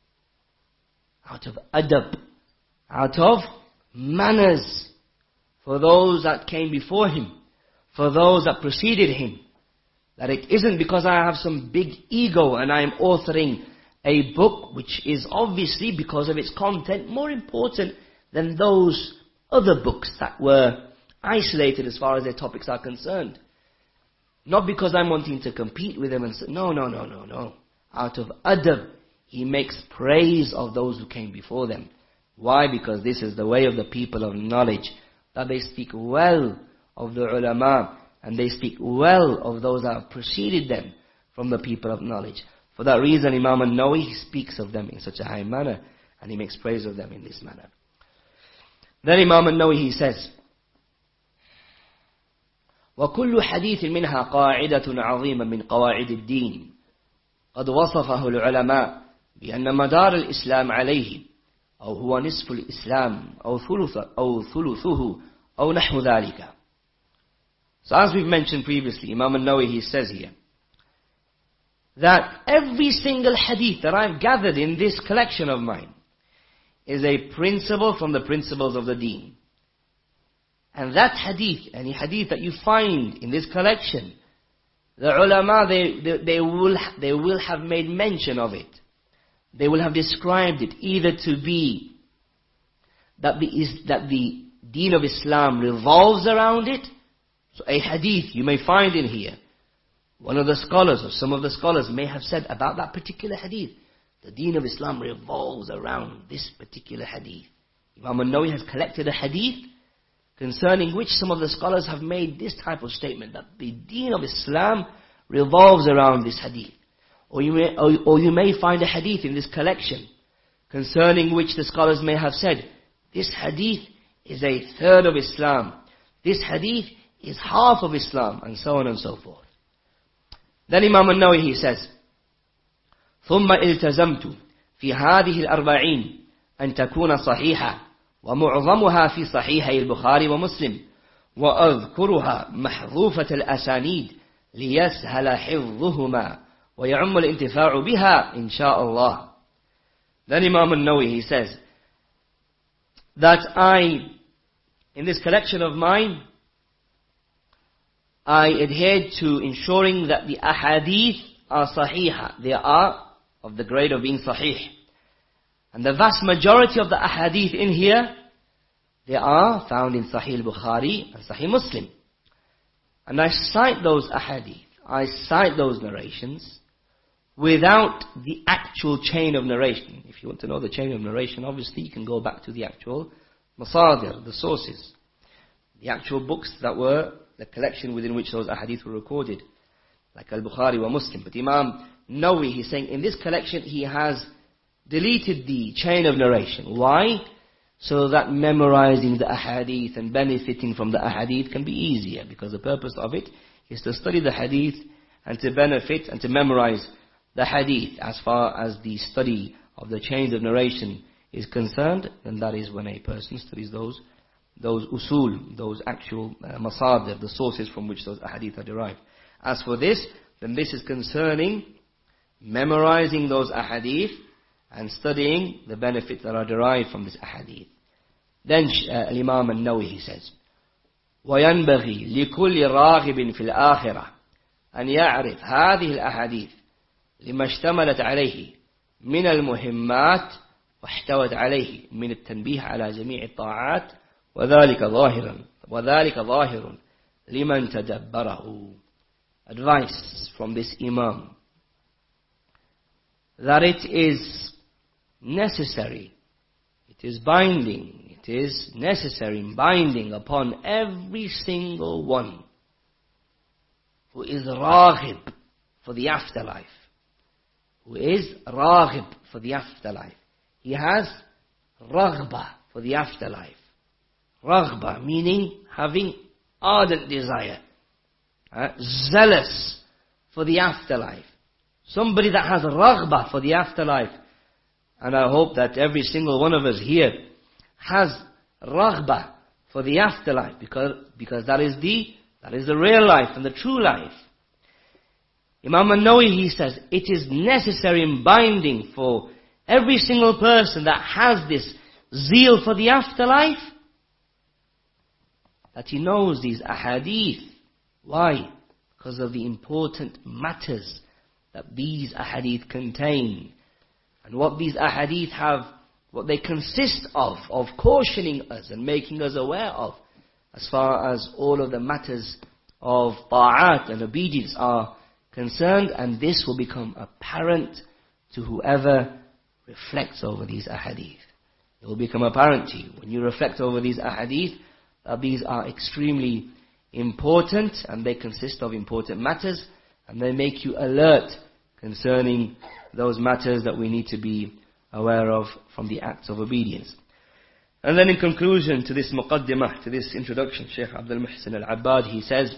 Out of adab, out of manners, for those that came before him, for those that preceded him. That it isn't because I have some big ego and I am authoring a book which is obviously, because of its content, more important than those other books that were isolated as far as their topics are concerned. Not because I'm wanting to compete with them and say, no, no, no, no, no. Out of adab, he makes praise of those who came before them. Why? Because this is the way of the people of knowledge, that they speak well of the ulama, and they speak well of those that have preceded them from the people of knowledge. For that reason, Imam al-Nawawi, he speaks of them in such a high manner, and he makes praise of them in this manner. Then Imam al-Nawawi, he says, وَكُلُّ حَدِيثٍ مِنْهَا قَاعِدَةٌ عَظِيمًا مِنْ قَوَاعِدِ الدِّينِ قد وصفه العلماء بأن مدار الإسلام عليه أو هو نصف الإسلام أو ثلث أو ثلثه أو نحو ذلك. So as we've mentioned previously, Imam al-Nawawi, he says here, that every single hadith that I've gathered in this collection of mine is a principle from the principles of the deen. And that hadith, any hadith that you find in this collection, the ulama, they, they, they, will, they will have made mention of it. They will have described it either to be that the, is, that the deen of Islam revolves around it. So a hadith you may find in here, one of the scholars or some of the scholars may have said about that particular hadith, the deen of Islam revolves around this particular hadith. Imam an-Nawawi has collected a hadith concerning which some of the scholars have made this type of statement, that the deen of Islam revolves around this hadith. Or you may, or, or you may find a hadith in this collection concerning which the scholars may have said, this hadith is a third of Islam, this hadith is half of Islam, and so on and so forth. Then Imam an-Nawawi, he says, ثم التزمت في هذه الأربعين أن تكون صحيحة ومعظمها في صحيحي البخاري ومسلم وأذكرها محذوفة الأسانيد ليسهل حفظهما ويعم الانتفاع بها إن شاء الله. Then Imam an-Nawawi, he says that I, in this collection of mine, I adhered to ensuring that the ahadith are sahiha. They are of the grade of being sahih. And the vast majority of the ahadith in here, they are found in Sahih al-Bukhari and Sahih Muslim. And I cite those ahadith, I cite those narrations without the actual chain of narration. If you want to know the chain of narration, obviously you can go back to the actual masadir, the sources, the actual books that were the collection within which those ahadith were recorded, like al-Bukhari wa Muslim. But Imam Nawawi, he's saying in this collection he has deleted the chain of narration. Why? So that memorizing the ahadith and benefiting from the ahadith can be easier, because the purpose of it is to study the hadith and to benefit and to memorize the hadith. As far as the study of the chains of narration is concerned, then that is when a person studies those those usul, those actual uh, masadir, the sources from which those ahadith are derived. As for this, then this is concerning memorizing those ahadith and studying the benefits that are derived from this ahadith. Then uh, Imam an-Nawawi, he says, وَيَنْبَغِي لِكُلِّ رَاغِبٍ فِي الْآخِرَةِ أَنْ يَعْرِفْ هَذِهِ الْأَحَادِيثِ لما اشتملت عليه من المهمات واحتوت عليه من التنبيه على جميع الطاعات وذلك ظاهرا وذلك ظاهر لمن تدبره. Advice from this Imam that it is necessary, it is binding, it is necessary and binding upon every single one who is raghib for the afterlife, who is raghib for the afterlife. He has raghba for the afterlife. Raghba meaning having ardent desire, uh, zealous for the afterlife. Somebody that has raghba for the afterlife. And I hope that every single one of us here has raghba for the afterlife, because, because that is the, that is the real life and the true life. Imam an-Nawawi, he says, it is necessary and binding for every single person that has this zeal for the afterlife, that he knows these ahadith. Why? Because of the important matters that these ahadith contain. And what these ahadith have, what they consist of, of cautioning us and making us aware of, as far as all of the matters of ta'at and obedience are concerned. And this will become apparent to whoever reflects over these ahadith. It will become apparent to you when you reflect over these ahadith that these are extremely important and they consist of important matters, and they make you alert concerning those matters that we need to be aware of from the acts of obedience. And then in conclusion to this muqaddimah, to this introduction, Shaykh Abdul Muhsin al-Abbad, he says,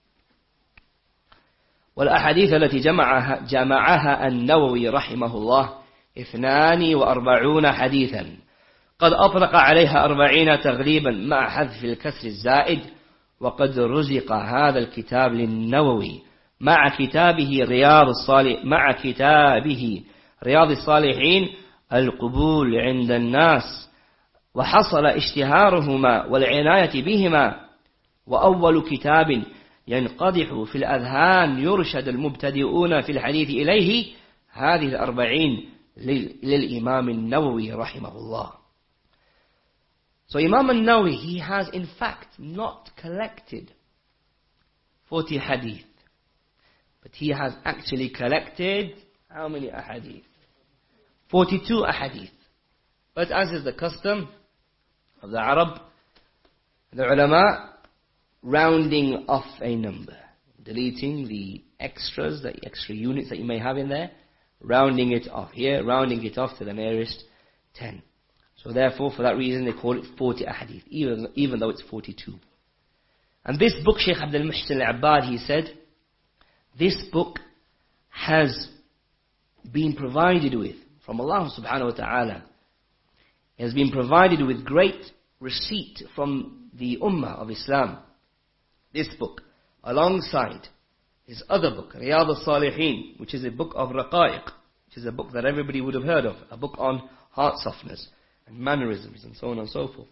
والأحاديث التي جمعها, جمعها النووي رحمه الله اثنان وأربعون حديثا قد أطلق عليها أربعين تغليبا مع حذف الكسر الزائد، وقد رزق هذا الكتاب للنووي مع كتابه رياض الصالح مع كتابه رياض الصالحين القبول عند الناس وحصل اشتهارهما والعناية بهما وأول كتاب ينقدح في الأذهان يرشد المبتدئون في الحديث إليه هذه الأربعين للإمام النووي رحمه الله. So Imam al-Nawawi, he has in fact not collected forty hadith, but he has actually collected how many ahadith? forty-two ahadith. But as is the custom of the Arab, the ulama, rounding off a number, deleting the extras, the extra units that you may have in there, rounding it off. Here, rounding it off to the nearest ten. So therefore, for that reason, they call it forty ahadith, even, even though it's forty-two. And this book, Shaykh Abdul Muhsin al-Abbad, he said, this book has been provided with, from Allah subhanahu wa ta'ala, has been provided with great receipt from the Ummah of Islam. This book, alongside his other book, Riyadh al-Salihin, which is a book of Raqa'iq, which is a book that everybody would have heard of, a book on heart softness and mannerisms and so on and so forth.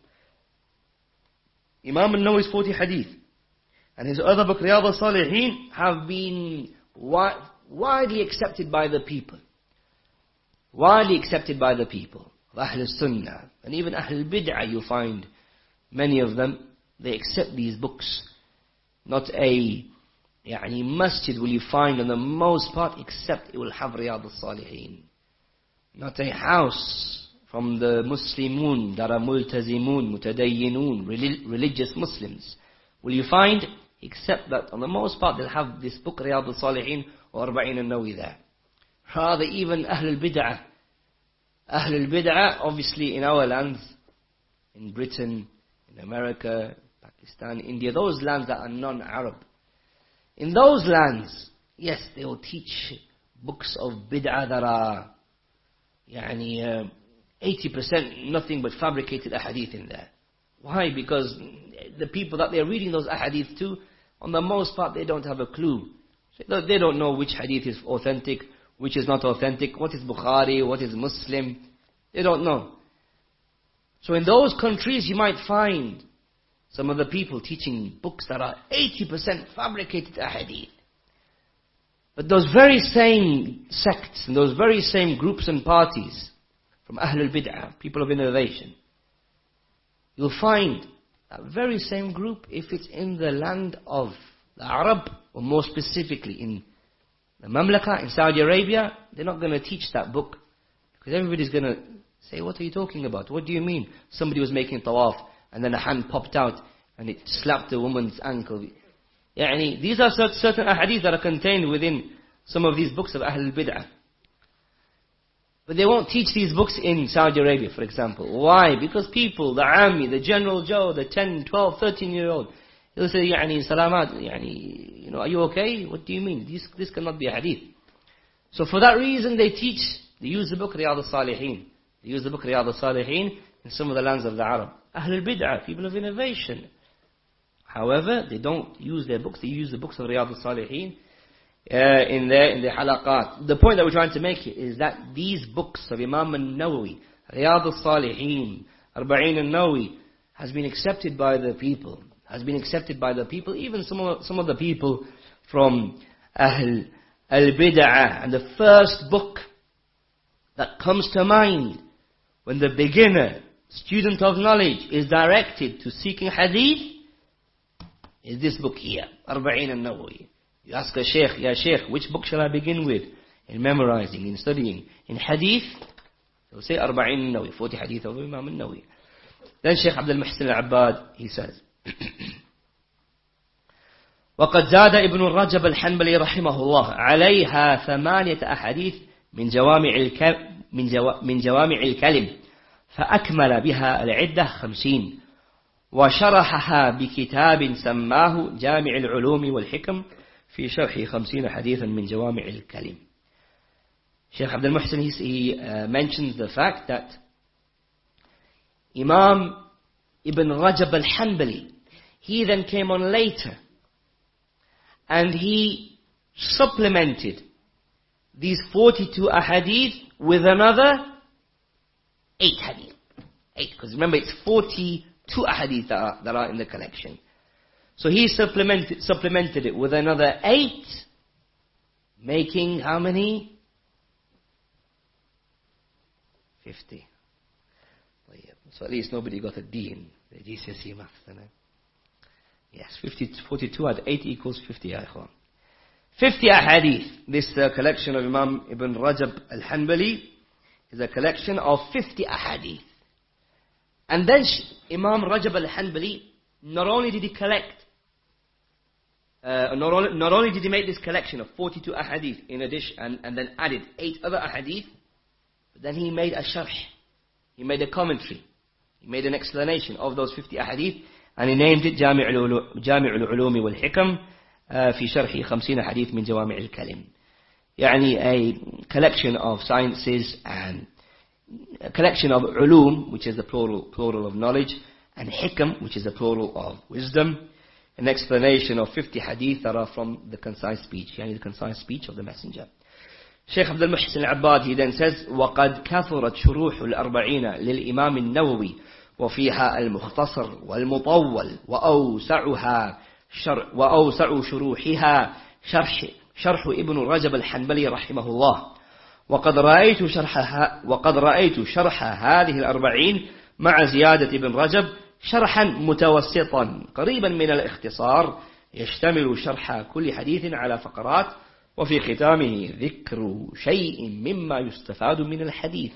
Imam al-Nawawi's forty hadith and his other book, Riyadh al-Salihin, have been wi- widely accepted by the people. Widely accepted by the people of Ahl al-Sunnah. And even Ahl al-Bid'ah, you find many of them, they accept these books. Not a يعني, masjid will you find on the most part, except it will have Riyadh al-Salihin. Not a house from the Muslimun, that are multazimun, mutadayyinun, religious Muslims, will you find, except that on the most part they'll have this book, Riyadh al-Salihin or Arba'in al-Nawawi there. Rather, even Ahl al-Bid'ah, Ahl al-Bid'ah, obviously in our lands, in Britain, in America, Pakistan, India, those lands that are non-Arab, in those lands, yes, they will teach books of bid'ah that are يعني, uh, eighty percent nothing but fabricated ahadith in there. Why? Because the people that they're reading those ahadith to, on the most part, they don't have a clue. They don't know which hadith is authentic, which is not authentic, what is Bukhari, what is Muslim. They don't know. So in those countries, you might find some of the people teaching books that are eighty percent fabricated ahadith. But those very same sects and those very same groups and parties from Ahl al-Bid'ah, people of innovation, you'll find that very same group, if it's in the land of the Arab, or more specifically in the Mamlaka, in Saudi Arabia, they're not going to teach that book. Because everybody's going to say, what are you talking about? What do you mean? Somebody was making tawaf, and then a hand popped out, and it slapped the woman's ankle. Yani, these are certain ahadith that are contained within some of these books of Ahl al-Bid'ah. But they won't teach these books in Saudi Arabia, for example. Why? Because people, the Ami, the General Joe, the ten, twelve, thirteen year old, he'll say, يعني, salamat, يعني, you know, are you okay? What do you mean? This, this cannot be a hadith. So for that reason they teach, they use the book Riyadh al-Salihin. They use the book Riyadh al-Salihin in some of the lands of the Arab. Ahl al-Bid'ah, people of innovation. However, they don't use their books, they use the books of Riyadh al-Salihin uh, in their in their halaqat. The point that we're trying to make is that these books of Imam al-Nawawi, Riyadh al-Salihin, Arba'in al-Nawawi, has been accepted by the people. Has been accepted by the people, even some of, some of the people from Ahl al-Bid'ah. And the first book that comes to mind when the beginner, student of knowledge, is directed to seeking hadith, is this book here, Arba'in al-Nawawi. You ask a sheikh, Ya sheikh, which book shall I begin with? In memorizing, in studying. In hadith, he'll say Arba'in al-Nawawi, forty hadith of Imam al-Nawawi. Then Shaykh Abdul Muhsin al-Abbad, he says, وقد زاد ابن الرجب الحنبلي رحمه الله عليها ثمانية أحاديث من جوامع الكلم من, جو من جوامع الكلم فأكمل بها العدة خمسين وشرحها بكتاب سماه جامع العلوم والحكم في شرح خمسين حديثا من جوامع الكلم. Shaykh Abdul Muhsin, he, he uh, mentions the fact that Imam Ibn Rajab al-Hanbali, he then came on later and he supplemented these forty-two ahadith with another eight hadith. eight. Because remember, it's forty-two ahadith that are, that are in the collection. So he supplemented, supplemented it with another eight, making how many? fifty. So at least nobody got a D in the G C S E maths. Yes, fifty, forty-two add eight equals fifty. fifty ahadith. This uh, collection of Imam Ibn Rajab al-Hanbali is a collection of fifty ahadith. And then Imam Rajab al-Hanbali, not only did he collect, uh, not, only, not only did he make this collection of forty-two ahadith in addition, and, and then added eight other ahadith, but then he made a sharh. He made a commentary. He made an explanation of those fifty ahadith, and he named it جامع العلوم والحكم في شرح خمسين حديث من جوامع الكلم. يعني a collection of sciences and a collection of ulum, which is the plural plural of knowledge, and hikam, which is the plural of wisdom. An explanation of fifty hadith that are from the concise speech, يعني the concise speech of the messenger. Shaykh Abdul Muhsin al-Abbad, he then says, وَقَدْ كَثُرَتْ شُرُوحُ الْأَرْبَعِينَ لِلْإِمَامِ النَّوَوِي وَفِيهَا الْمُخْتَصَرُ وَالْمُطَوَّل وَأَوْسَعُهَا شر وأوسع شروحها شرح شرح ابن رجب الحنبلي رحمه الله. وقد رأيت شرحها وقد رأيت شرح هذه الأربعين مع زيادة ابن رجب شرحا متوسطا قريبا من الاختصار يشتمل شرح كل حديث على فقرات وفي ختامه ذكر شيء مما يستفاد من الحديث.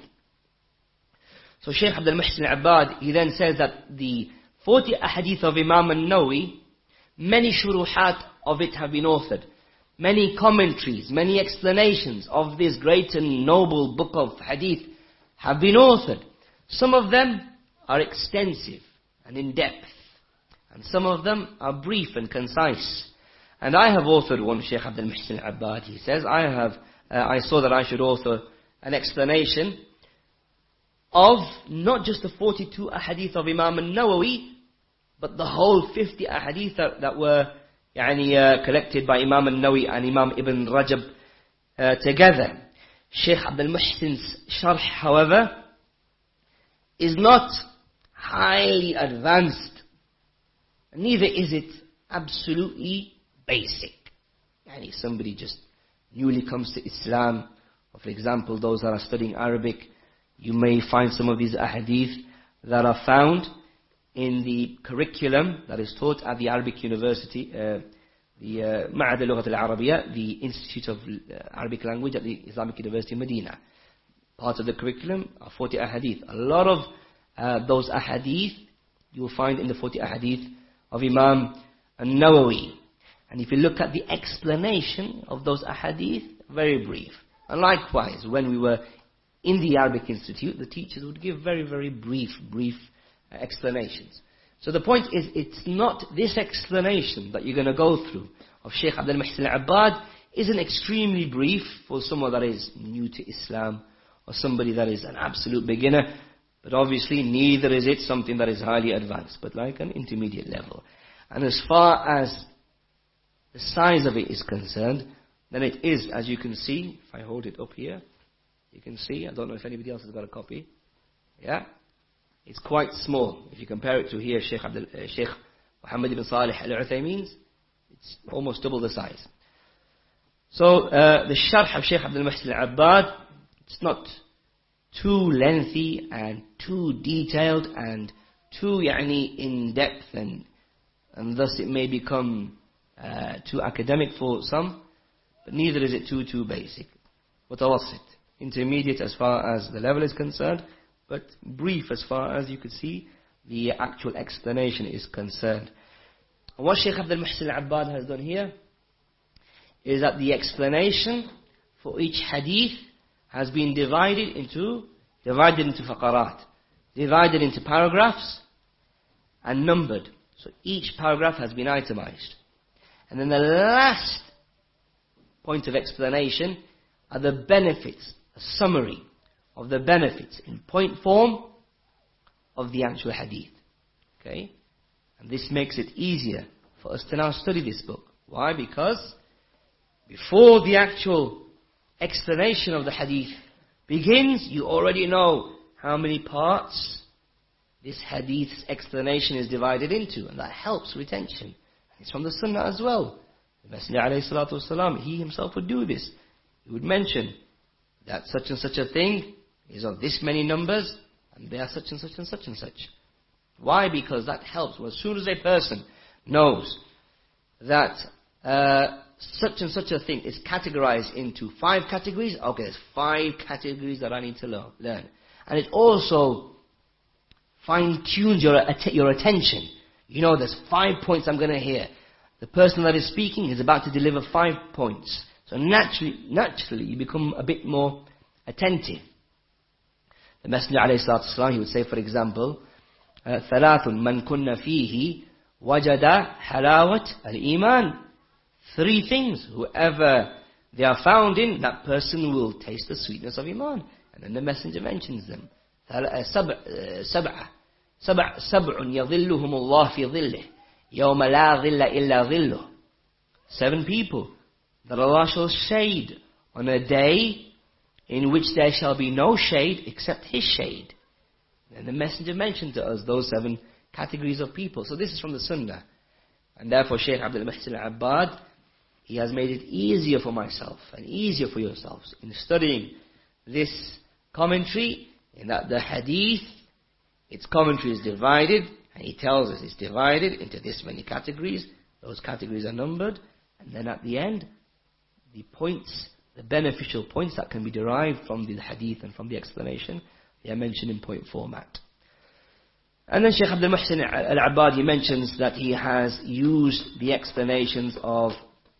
So Shaykh Abdul Muhsin al-Abbad, he then says that the forty ahadith of Imam al-Nawawi, many shuruhat of it have been authored. Many commentaries, many explanations of this great and noble book of hadith have been authored. Some of them are extensive and in-depth, and some of them are brief and concise. And I have authored one, Shaykh Abdul Muhsin al-Abbad, he says, I have, uh, I saw that I should author an explanation of not just the forty-two ahadith of Imam al-Nawawi, but the whole fifty ahadith that, that were يعني, uh, collected by Imam al-Nawawi and Imam Ibn Rajab uh, together. Shaykh Abdul Muhsin's sharh, however, is not highly advanced. Neither is it absolutely basic. Yani somebody just newly comes to Islam, or for example, those that are studying Arabic, you may find some of these ahadith that are found in the curriculum that is taught at the Arabic University, uh, the uh, Ma'ad al-Lughat al-Arabiya, the Institute of Arabic Language at the Islamic University of Medina. Part of the curriculum are forty ahadith. A lot of uh, those ahadith you will find in the forty ahadith of Imam al-Nawawi. And if you look at the explanation of those ahadith, very brief. And likewise, when we were in the Arabic Institute, the teachers would give very, very brief, brief explanations. So the point is, it's not this explanation that you're going to go through of Shaykh Abdul Muhsin al-Abbad isn't extremely brief for someone that is new to Islam or somebody that is an absolute beginner, but obviously neither is it something that is highly advanced, but like an intermediate level. And as far as the size of it is concerned, then it is, as you can see, if I hold it up here, you can see, I don't know if anybody else has got a copy, yeah? It's quite small. If you compare it to here, Sheikh, Abdul, uh, Sheikh Muhammad ibn Salih al-Uthaymeen's, it's almost double the size. So, uh, the sharh of Shaykh Abdul Muhsin al-Abbad, it's not too lengthy and too detailed and too يعني, in-depth, and, and thus it may become uh, too academic for some, but neither is it too, too basic. Mutawassit, intermediate as far as the level is concerned, but brief as far as you could see the actual explanation is concerned. And what Shaykh Abdul Muhsin al-Abbad has done here is that the explanation for each hadith has been divided into divided into faqarat, divided into paragraphs and numbered. So each paragraph has been itemized. And then the last point of explanation are the benefits, a summary of the benefits in point form of the actual hadith. Okay? And this makes it easier for us to now study this book. Why? Because before the actual explanation of the hadith begins, you already know how many parts this hadith's explanation is divided into, and that helps retention. It's from the Sunnah as well. The Messenger alayhi salatu wasalam, he himself would do this. He would mention that such and such a thing is of this many numbers, and they are such and such and such and such. Why? Because that helps. Well, as soon as a person knows that uh, such and such a thing is categorized into five categories, okay, there's five categories that I need to lo- learn. And it also fine-tunes your, att- your attention. You know, there's five points I'm going to hear. The person that is speaking is about to deliver five points. So naturally, naturally you become a bit more attentive. The Messenger alayhi salatu wasalam, he would say, for example, ثَلَاثٌ مَنْ كُنَّ فِيهِ وَجَدَ حَلَاوَةَ الْإِيمَانِ. Three things, whoever they are found in, that person will taste the sweetness of Iman. And then the Messenger mentions them. سبع سبع سبع سبع يظلهم الله في ظله يوم لا ظل إلا ظله. Seven people that Allah shall shade on a day in which there shall be no shade except His shade. And the Messenger mentioned to us those seven categories of people. So this is from the Sunnah. And therefore Shaykh Abdul Muhsin Al-Abbad, he has made it easier for myself and easier for yourselves in studying this commentary, in that the hadith, its commentary is divided, and he tells us it's divided into this many categories. Those categories are numbered, and then at the end, the points, the beneficial points that can be derived from the hadith and from the explanation, they are mentioned in point format. And then Shaykh Abdul Muhsin Al-Abbad, he mentions that he has used the explanations of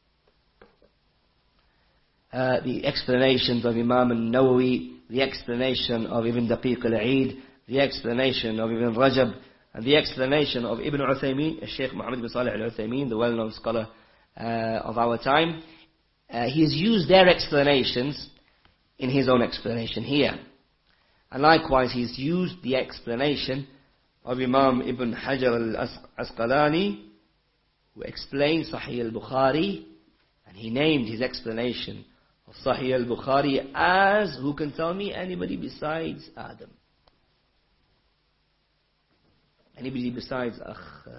uh, the explanations of Imam al-Nawawi, the explanation of Ibn Daqiq al-Eid, the explanation of Ibn Rajab, and the explanation of Ibn Uthaymeen, Shaykh Muhammad bin Salih al-Uthaymeen, the well-known scholar uh, of our time. Uh, he has used their explanations in his own explanation here. And likewise, he's used the explanation of Imam Ibn Hajar al-Asqalani, who explained Sahih al-Bukhari, and he named his explanation of Sahih al-Bukhari as, who can tell me, anybody besides Adam. Anybody besides Akh. Uh,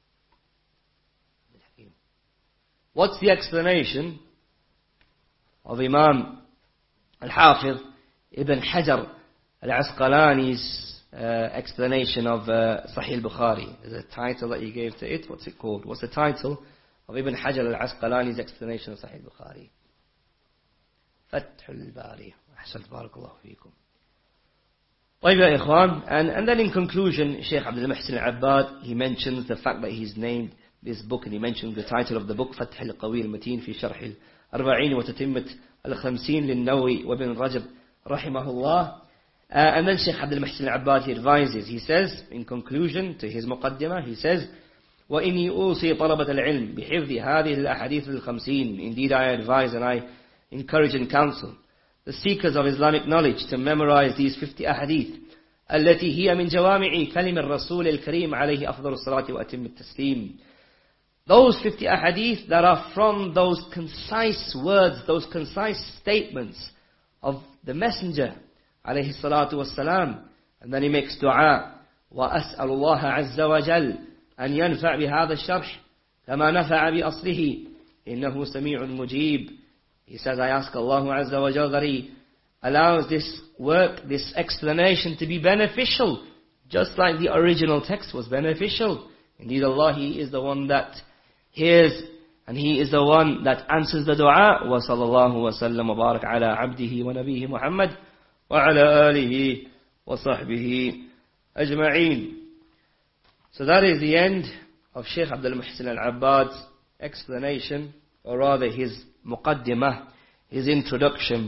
What's the explanation of Imam al-Hafiz Ibn Hajar al-Asqalani's uh, explanation of uh, Sahih al-Bukhari? There's a title that he gave to it. What's it called? What's the title of Ibn Hajar al-Asqalani's explanation of Sahih al-Bukhari? Fathul Bari. Ahsant, barakallahu feekum. طيب يا إخوان, and, and then in conclusion, Shaykh Abdul Muhsin Al-Abbad, he mentions the fact that he's named this book, and he mentions the title of the book, Fath al-Qawi al-Mateen fi Sharh al-Arba'in wa Tatimmat al-Khamseen lil-Nawawi wa Ibn Rajab rahimahullah. Uh, and then Shaykh Abdul Muhsin Al-Abbad, he advises, he says, in conclusion to his muqaddimah, he says, وَإِنِّي أُوصِي طَلَبَةَ الْعِلْمِ بِحِفْظِ هَذِهِ الْأَحَادِيثِ الْخَمْسِينَ. Indeed, I advise and I encourage and counsel the seekers of Islamic knowledge to memorize these fifty ahadith, التي هي من جوامع كلم الرسول الكريم عليه أفضل الصلاة وأتم التسليم. Those fifty ahadith that are from those concise words, those concise statements of the Messenger عليه الصلاة والسلام. And then he makes dua, وأسأل الله عز وجل أن ينفع بهذا الشرح كما نفع بأصله إنه سميع مجيب. He says, I ask Allah Azza wa Jal that He allows this work, this explanation to be beneficial, just like the original text was beneficial. Indeed, Allah, He is the one that hears, and He is the one that answers the dua. Wa sallallahu wa sallam wa barak ala abdihi wa nabihi Muhammad wa ala alihi wa sahbihi ajma'een. So that is the end of Shaykh Abdul Muhsin Al-Abbad's explanation, or rather his muqaddimah, his introduction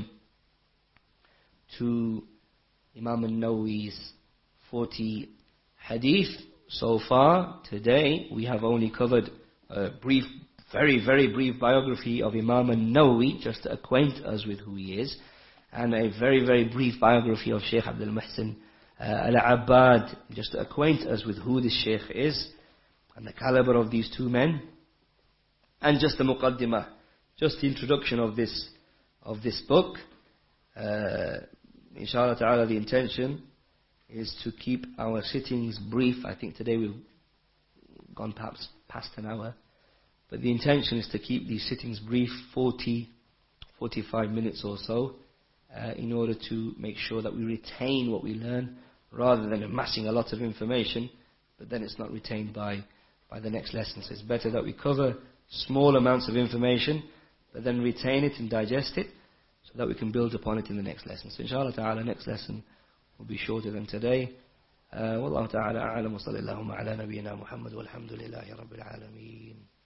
to Imam al-Nawawi's forty hadith. So far, today, we have only covered a brief, very, very brief biography of Imam al-Nawawi, just to acquaint us with who he is, and a very, very brief biography of Shaykh Abdul Muhsin uh, Al-Abbad, just to acquaint us with who this Shaykh is, and the caliber of these two men, and just the muqaddimah, just the introduction of this of this book. Uh, inshallah ta'ala, the intention is to keep our sittings brief. I think today we've gone perhaps past an hour. But the intention is to keep these sittings brief, forty, forty-five minutes or so, uh, in order to make sure that we retain what we learn, rather than amassing a lot of information, but then it's not retained by, by the next lesson. So it's better that we cover small amounts of information, but then retain it and digest it, so that we can build upon it in the next lesson. So inshallah ta'ala, next lesson will be shorter than today. Uh, Wallahu ta'ala a'lam wa sallallahu ala nabiyyina Muhammad walhamdulillahi rabbil alameen.